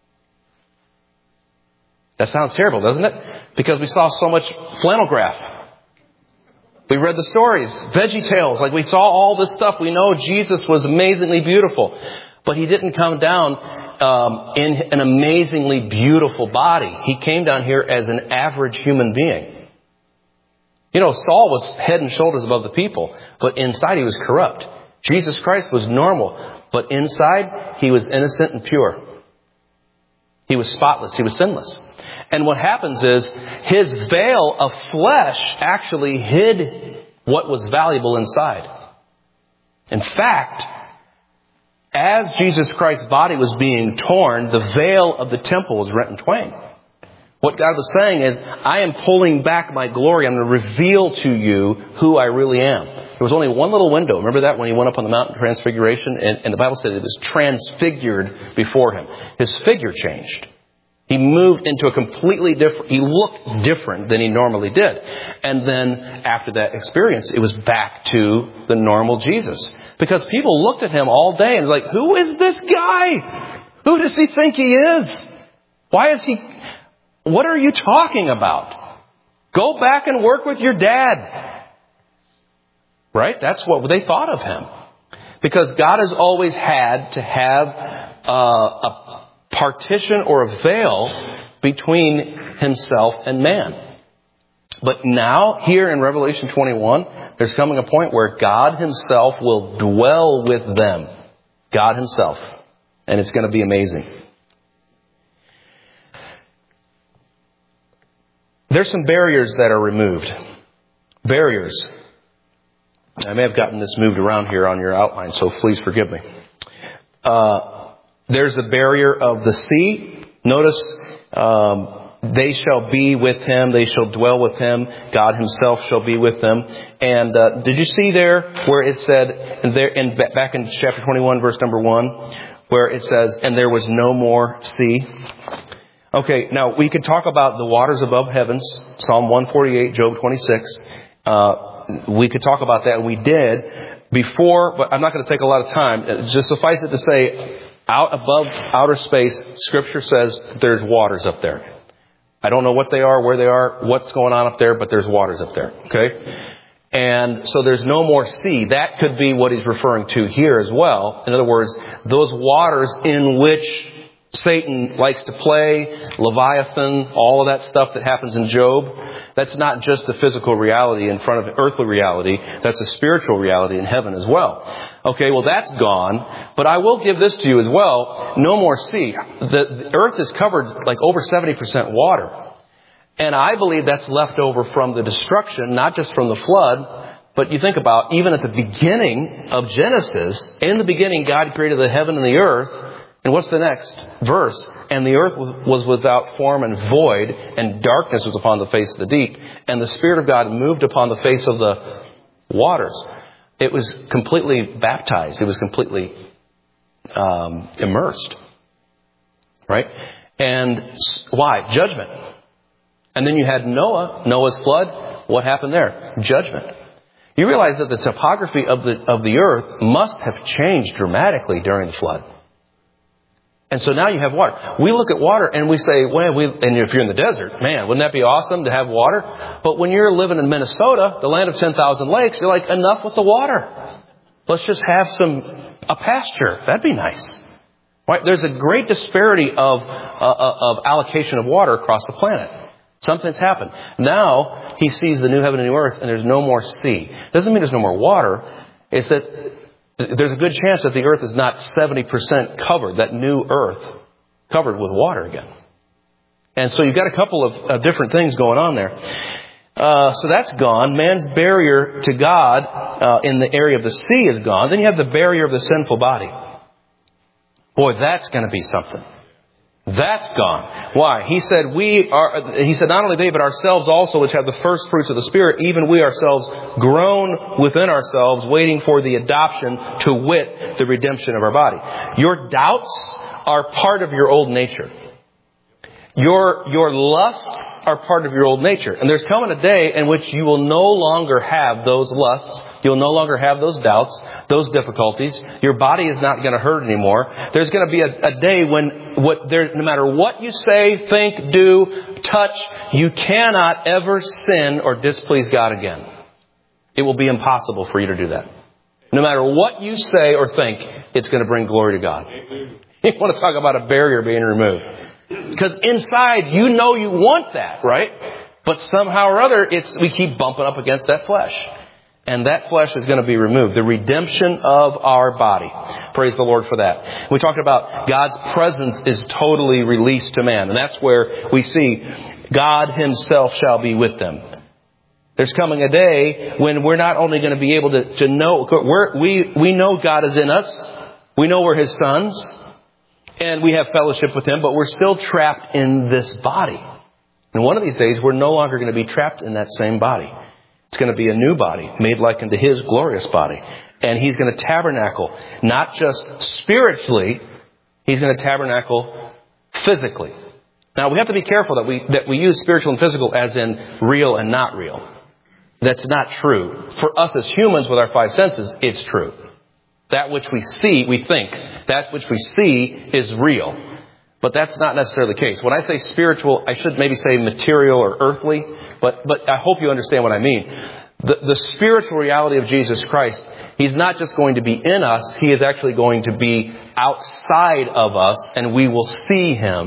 Speaker 1: That sounds terrible, doesn't it? Because we saw so much flannel graph. We read the stories, Veggie Tales, like we saw all this stuff. We know Jesus was amazingly beautiful, but He didn't come down um, in an amazingly beautiful body. He came down here as an average human being. You know, Saul was head and shoulders above the people, but inside he was corrupt. Jesus Christ was normal, but inside he was innocent and pure. He was spotless. He was sinless. And what happens is His veil of flesh actually hid what was valuable inside. In fact, as Jesus Christ's body was being torn, the veil of the temple was rent in twain. What God was saying is, I am pulling back my glory. I'm going to reveal to you who I really am. There was only one little window. Remember that when He went up on the Mount of Transfiguration? And, and the Bible said it was transfigured before Him. His figure changed. He moved into a completely different, he looked different than he normally did. And then after that experience, it was back to the normal Jesus. Because people looked at Him all day and like, who is this guy? Who does he think he is? Why is he, what are you talking about? Go back and work with your dad. Right? That's what they thought of Him. Because God has always had to have uh, a partition or a veil between Himself and man. But now, here in Revelation twenty-one, there's coming a point where God Himself will dwell with them. God Himself. And it's going to be amazing. There's some barriers that are removed. Barriers. I may have gotten this moved around here on your outline, so please forgive me. Uh, there's the barrier of the sea. Notice, um, they shall be with Him. They shall dwell with Him. God Himself shall be with them. And uh, did you see there where it said, in there, in, back in chapter twenty-one, verse number one, where it says, and there was no more sea? Okay, now we could talk about the waters above heavens, Psalm one forty-eight, Job twenty-six. Uh, we could talk about that, and we did before, but I'm not going to take a lot of time. Just suffice it to say, out above outer space, Scripture says there's waters up there. I don't know what they are, where they are, what's going on up there, but there's waters up there. Okay? And so there's no more sea. That could be what he's referring to here as well. In other words, those waters in which Satan likes to play, Leviathan, all of that stuff that happens in Job, that's not just a physical reality in front of earthly reality. That's a spiritual reality in heaven as well. Okay, well that's gone. But I will give this to you as well. No more sea. The, the earth is covered like over seventy percent water. And I believe that's left over from the destruction, not just from the flood. But you think about, even at the beginning of Genesis, in the beginning God created the heaven and the earth. And what's the next verse? And the earth was without form and void, and darkness was upon the face of the deep. And the Spirit of God moved upon the face of the waters. It was completely baptized. It was completely um, immersed. Right? And why? Judgment. And then you had Noah, Noah's flood. What happened there? Judgment. You realize that the topography of the of the earth must have changed dramatically during the flood. And so now you have water. We look at water and we say, well, we, and if you're in the desert, man, wouldn't that be awesome to have water? But when you're living in Minnesota, the land of ten thousand lakes, you're like, enough with the water. Let's just have some, a pasture. That'd be nice. Right? There's a great disparity of, uh, of allocation of water across the planet. Something's happened. Now, he sees the new heaven and new earth and there's no more sea. Doesn't mean there's no more water. It's that there's a good chance that the earth is not seventy percent covered, that new earth covered with water again. And so you've got a couple of, of different things going on there. Uh, so that's gone. Man's barrier to God uh, in the area of the sea is gone. Then you have the barrier of the sinful body. Boy, that's going to be something. That's gone. Why? He said, we are, he said, not only they, but ourselves also, which have the first fruits of the Spirit, even we ourselves groan within ourselves, waiting for the adoption, to wit, the redemption of our body. Your doubts are part of your old nature. Your, your lusts are part of your old nature. And there's coming a day in which you will no longer have those lusts. You'll no longer have those doubts, those difficulties. Your body is not going to hurt anymore. There's going to be a, a day when what there, no matter what you say, think, do, touch, you cannot ever sin or displease God again. It will be impossible for you to do that. No matter what you say or think, it's going to bring glory to God. You want to talk about a barrier being removed. Because inside, you know you want that, right? But somehow or other, it's we keep bumping up against that flesh. And that flesh is going to be removed. The redemption of our body. Praise the Lord for that. We talked about God's presence is totally released to man. And that's where we see God Himself shall be with them. There's coming a day when we're not only going to be able to, to know, we're, we, we know God is in us. We know we're His sons. And we have fellowship with Him, but we're still trapped in this body. And one of these days, we're no longer going to be trapped in that same body. It's going to be a new body, made like unto His glorious body. And He's going to tabernacle, not just spiritually, He's going to tabernacle physically. Now, we have to be careful that we that we use spiritual and physical as in real and not real. That's not true. For us as humans with our five senses, it's true. That which we see, we think. That which we see is real. But that's not necessarily the case. When I say spiritual, I should maybe say material or earthly. But but I hope you understand what I mean. The, the spiritual reality of Jesus Christ, He's not just going to be in us. He is actually going to be outside of us. And we will see Him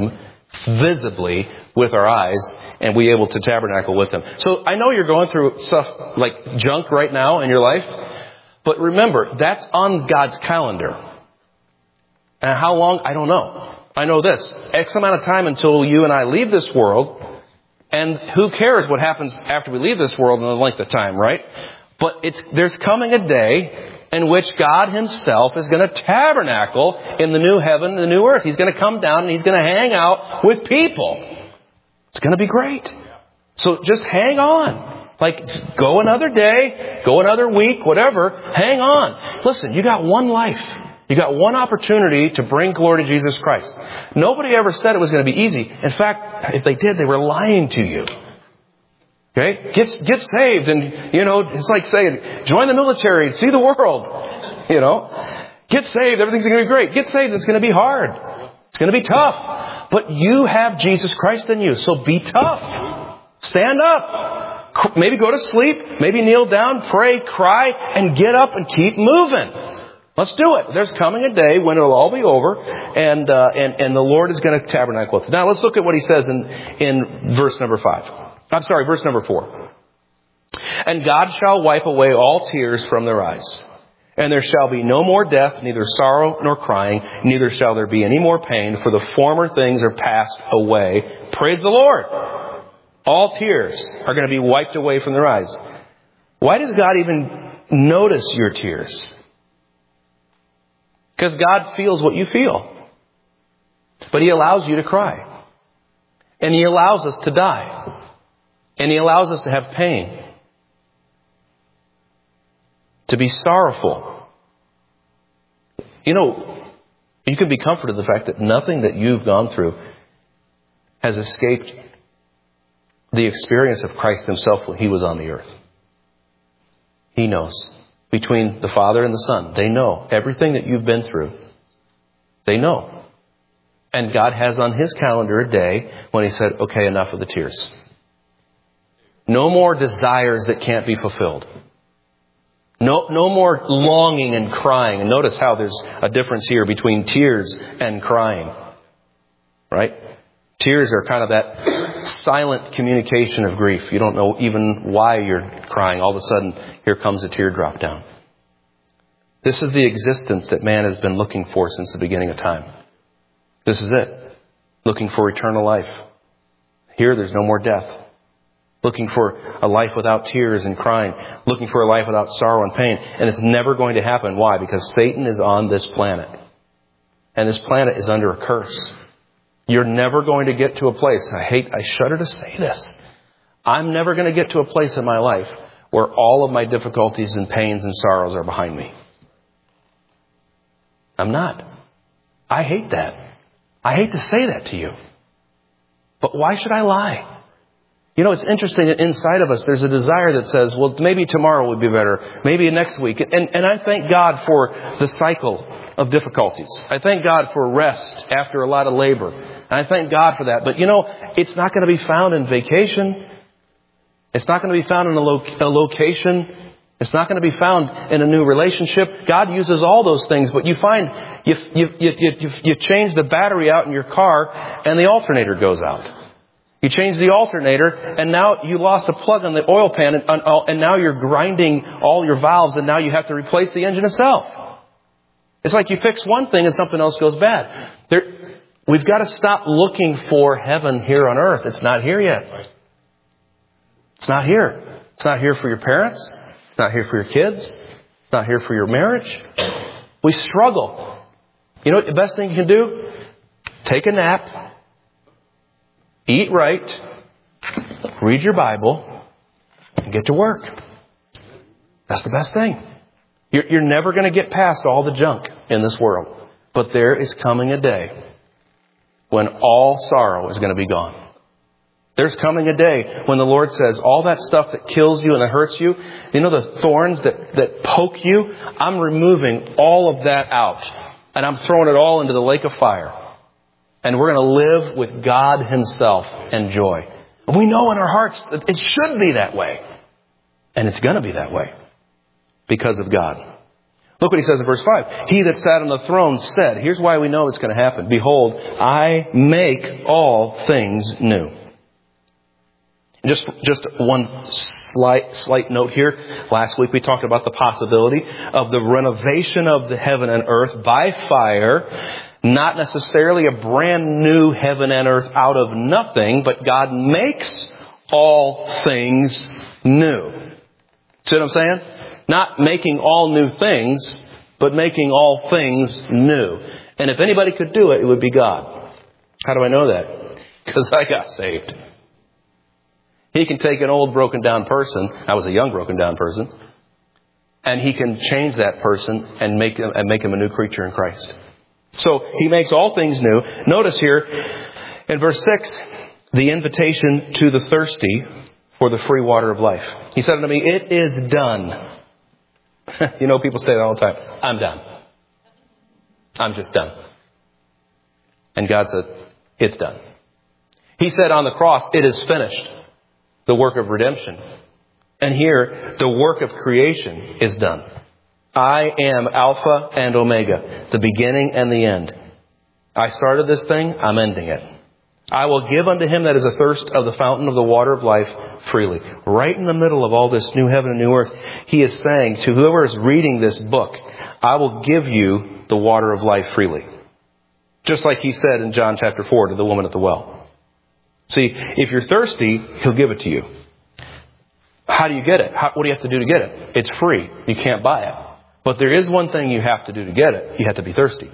Speaker 1: visibly with our eyes and be able to tabernacle with Him. So I know you're going through stuff like junk right now in your life, but remember, that's on God's calendar. And how long? I don't know. I know this. X amount of time until you and I leave this world. And who cares what happens after we leave this world in the length of time, right? But it's, there's coming a day in which God Himself is going to tabernacle in the new heaven and the new earth. He's going to come down and He's going to hang out with people. It's going to be great. So just hang on. Like, go another day, go another week, whatever. Hang on. Listen, you got one life. You got one opportunity to bring glory to Jesus Christ. Nobody ever said it was going to be easy. In fact, if they did, they were lying to you. Okay? Get, get saved and, you know, it's like saying, join the military, see the world. You know? Get saved, everything's going to be great. Get saved, it's going to be hard. It's going to be tough. But you have Jesus Christ in you, so be tough. Stand up. Maybe go to sleep. Maybe kneel down, pray, cry, and get up and keep moving. Let's do it. There's coming a day when it'll all be over, and uh, and and the Lord is going to tabernacle with us. Now let's look at what He says in in verse number five. I'm sorry, verse number four. And God shall wipe away all tears from their eyes, and there shall be no more death, neither sorrow nor crying, neither shall there be any more pain, for the former things are passed away. Praise the Lord. All tears are going to be wiped away from their eyes. Why does God even notice your tears? Because God feels what you feel. But He allows you to cry. And He allows us to die. And He allows us to have pain. To be sorrowful. You know, you can be comforted in the fact that nothing that you've gone through has escaped the experience of Christ Himself when He was on the earth. He knows. Between the Father and the Son, they know everything that you've been through. They know. And God has on His calendar a day when He said, okay, enough of the tears. No more desires that can't be fulfilled. No, no more longing and crying. And notice how there's a difference here between tears and crying. Right? Tears are kind of that silent communication of grief. You don't know even why you're crying. All of a sudden, here comes a teardrop down. This is the existence that man has been looking for since the beginning of time. This is it. Looking for eternal life. Here, there's no more death. Looking for a life without tears and crying. Looking for a life without sorrow and pain. And it's never going to happen. Why? Because Satan is on this planet. And this planet is under a curse. You're never going to get to a place, I hate, I shudder to say this. I'm never going to get to a place in my life where all of my difficulties and pains and sorrows are behind me. I'm not. I hate that. I hate to say that to you. But why should I lie? You know, it's interesting that inside of us there's a desire that says, well, maybe tomorrow would be better. Maybe next week. And, and I thank God for the cycle of difficulties. I thank God for rest after a lot of labor. And I thank God for that. But you know, it's not going to be found in vacation. It's not going to be found in a, lo- a location. It's not going to be found in a new relationship. God uses all those things, but you find you, you, you, you, you change the battery out in your car and the alternator goes out. You change the alternator and now you lost a plug on the oil pan and, and now you're grinding all your valves and now you have to replace the engine itself. It's like you fix one thing and something else goes bad. There, we've got to stop looking for heaven here on earth. It's not here yet. It's not here. It's not here for your parents. It's not here for your kids. It's not here for your marriage. We struggle. You know what the best thing you can do? Take a nap. Eat right. Read your Bible. And get to work. That's the best thing. You're, you're never going to get past all the junk in this world. But there is coming a day when all sorrow is going to be gone. There's coming a day when the Lord says, all that stuff that kills you and that hurts you, you know, the thorns that, that poke you, I'm removing all of that out. And I'm throwing it all into the lake of fire. And we're going to live with God Himself and joy. And we know in our hearts that it should be that way. And it's going to be that way because of God. Look what he says in verse five. He that sat on the throne said, here's why we know it's going to happen. Behold, I make all things new. Just, just one slight, slight note here. Last week we talked about the possibility of the renovation of the heaven and earth by fire. Not necessarily a brand new heaven and earth out of nothing, but God makes all things new. See what I'm saying? Not making all new things, but making all things new. And if anybody could do it, it would be God. How do I know that? Because I got saved. He can take an old broken down person. I was a young broken down person. And He can change that person and make him, and make him a new creature in Christ. So He makes all things new. Notice here in verse six, the invitation to the thirsty for the free water of life. He said unto me, it is done. You know, people say that all the time. I'm done. I'm just done. And God said, it's done. He said on the cross, it is finished. The work of redemption. And here, the work of creation is done. I am Alpha and Omega, the beginning and the end. I started this thing, I'm ending it. I will give unto him that is athirst of the fountain of the water of life freely. Right in the middle of all this new heaven and new earth, He is saying to whoever is reading this book, I will give you the water of life freely. Just like He said in John chapter four to the woman at the well. See, if you're thirsty, He'll give it to you. How do you get it? How, what do you have to do to get it? It's free. You can't buy it. But there is one thing you have to do to get it. You have to be thirsty.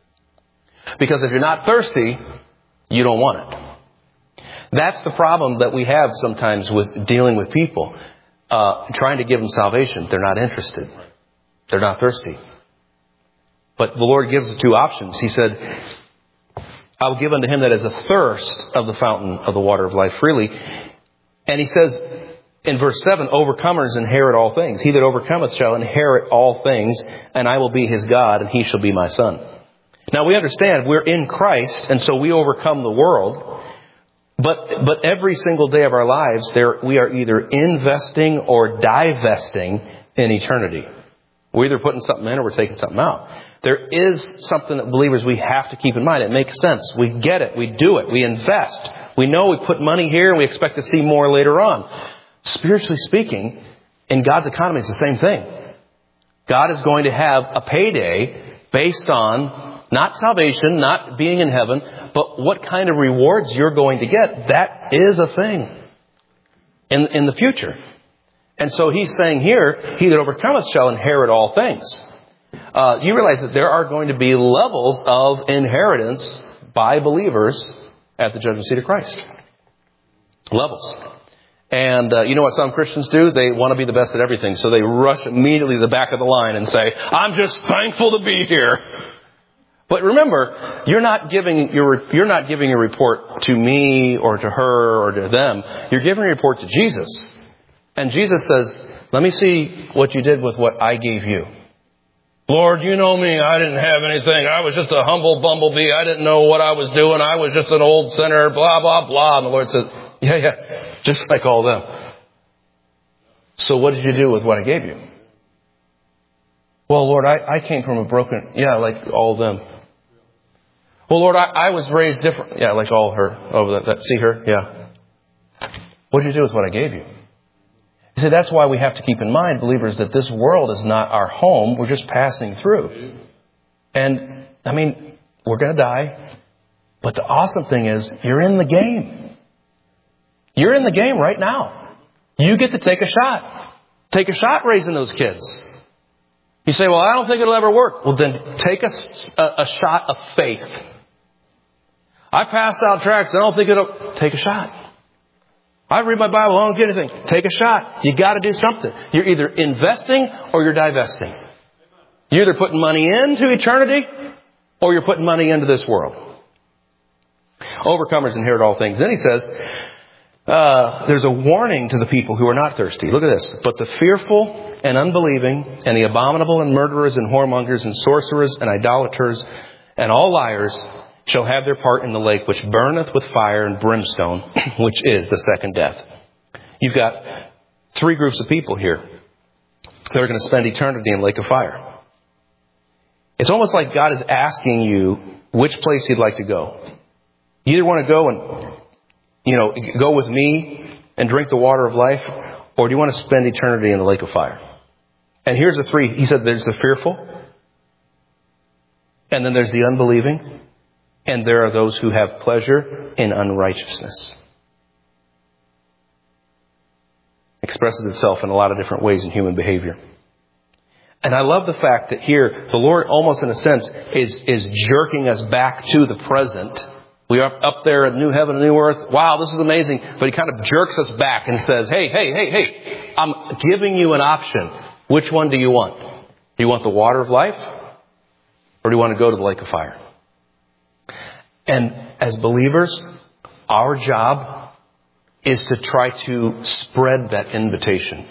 Speaker 1: Because if you're not thirsty, you don't want it. That's the problem that we have sometimes with dealing with people. Uh, trying to give them salvation. They're not interested. They're not thirsty. But the Lord gives the two options. He said, I will give unto him that is athirst of the fountain of the water of life freely. And He says in verse seven, overcomers inherit all things. He that overcometh shall inherit all things, and I will be his God, and he shall be my son. Now we understand we're in Christ, and so we overcome the world. But but every single day of our lives, there we are either investing or divesting in eternity. We're either putting something in or we're taking something out. There is something that believers we have to keep in mind. It makes sense. We get it. We do it. We invest. We know we put money here and we expect to see more later on. Spiritually speaking, in God's economy, it's the same thing. God is going to have a payday based on not salvation, not being in heaven, but what kind of rewards you're going to get. That is a thing in, in the future. And so He's saying here, he that overcometh shall inherit all things. Uh, you realize that there are going to be levels of inheritance by believers at the judgment seat of Christ. Levels. And uh, you know what some Christians do? They want to be the best at everything. So they rush immediately to the back of the line and say, I'm just thankful to be here. But remember, you're not giving your you're not giving a report to me or to her or to them. You're giving a report to Jesus. And Jesus says, let me see what you did with what I gave you. Lord, you know me. I didn't have anything. I was just a humble bumblebee. I didn't know what I was doing. I was just an old sinner, blah, blah, blah. And the Lord said, yeah, yeah, just like all them. So what did you do with what I gave you? Well, Lord, I, I came from a broken, yeah, like all of them. Well, Lord, I, I was raised different. Yeah, like all her over that, that. See her? Yeah. What did you do with what I gave you? He said, that's why we have to keep in mind, believers, that this world is not our home. We're just passing through. And, I mean, we're going to die. But the awesome thing is, you're in the game. You're in the game right now. You get to take a shot. Take a shot raising those kids. You say, well, I don't think it'll ever work. Well, then take a, a, a shot of faith. I passed out tracts. I don't think it'll... Take a shot. I read my Bible. I don't get anything. Take a shot. You got to do something. You're either investing or you're divesting. You're either putting money into eternity or you're putting money into this world. Overcomers inherit all things. Then he says, uh, there's a warning to the people who are not thirsty. Look at this. But the fearful and unbelieving and the abominable and murderers and whoremongers and sorcerers and idolaters and all liars shall have their part in the lake which burneth with fire and brimstone, which is the second death. You've got three groups of people here that are going to spend eternity in the lake of fire. It's almost like God is asking you which place you'd like to go. You either want to go and, you know, go with me and drink the water of life, or do you want to spend eternity in the lake of fire? And here's the three. He said there's the fearful, and then there's the unbelieving, and there are those who have pleasure in unrighteousness. Expresses itself in a lot of different ways in human behavior. And I love the fact that here, the Lord almost in a sense is, is jerking us back to the present. We are up there in new heaven and new earth. Wow, this is amazing. But He kind of jerks us back and says, hey, hey, hey, hey, I'm giving you an option. Which one do you want? Do you want the water of life? Or do you want to go to the lake of fire? And as believers, our job is to try to spread that invitation.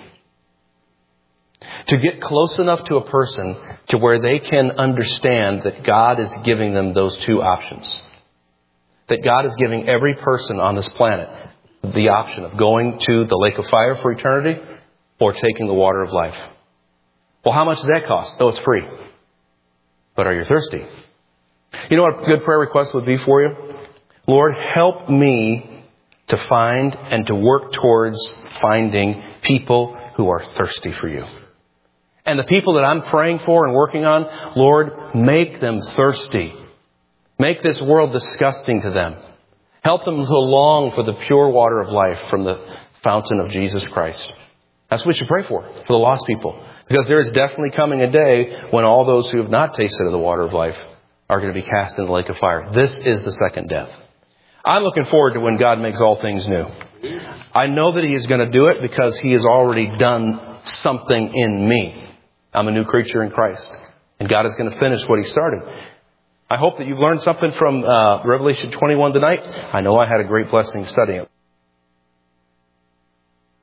Speaker 1: To get close enough to a person to where they can understand that God is giving them those two options. That God is giving every person on this planet the option of going to the lake of fire for eternity or taking the water of life. Well, how much does that cost? Oh, it's free. But are you thirsty? You know what a good prayer request would be for you? Lord, help me to find and to work towards finding people who are thirsty for you. And the people that I'm praying for and working on, Lord, make them thirsty. Make this world disgusting to them. Help them to long for the pure water of life from the fountain of Jesus Christ. That's what we should pray for, for the lost people. Because there is definitely coming a day when all those who have not tasted of the water of life are going to be cast in the lake of fire. This is the second death. I'm looking forward to when God makes all things new. I know that He is going to do it because He has already done something in me. I'm a new creature in Christ. And God is going to finish what He started. I hope that you've learned something from uh, Revelation twenty-one tonight. I know I had a great blessing studying it.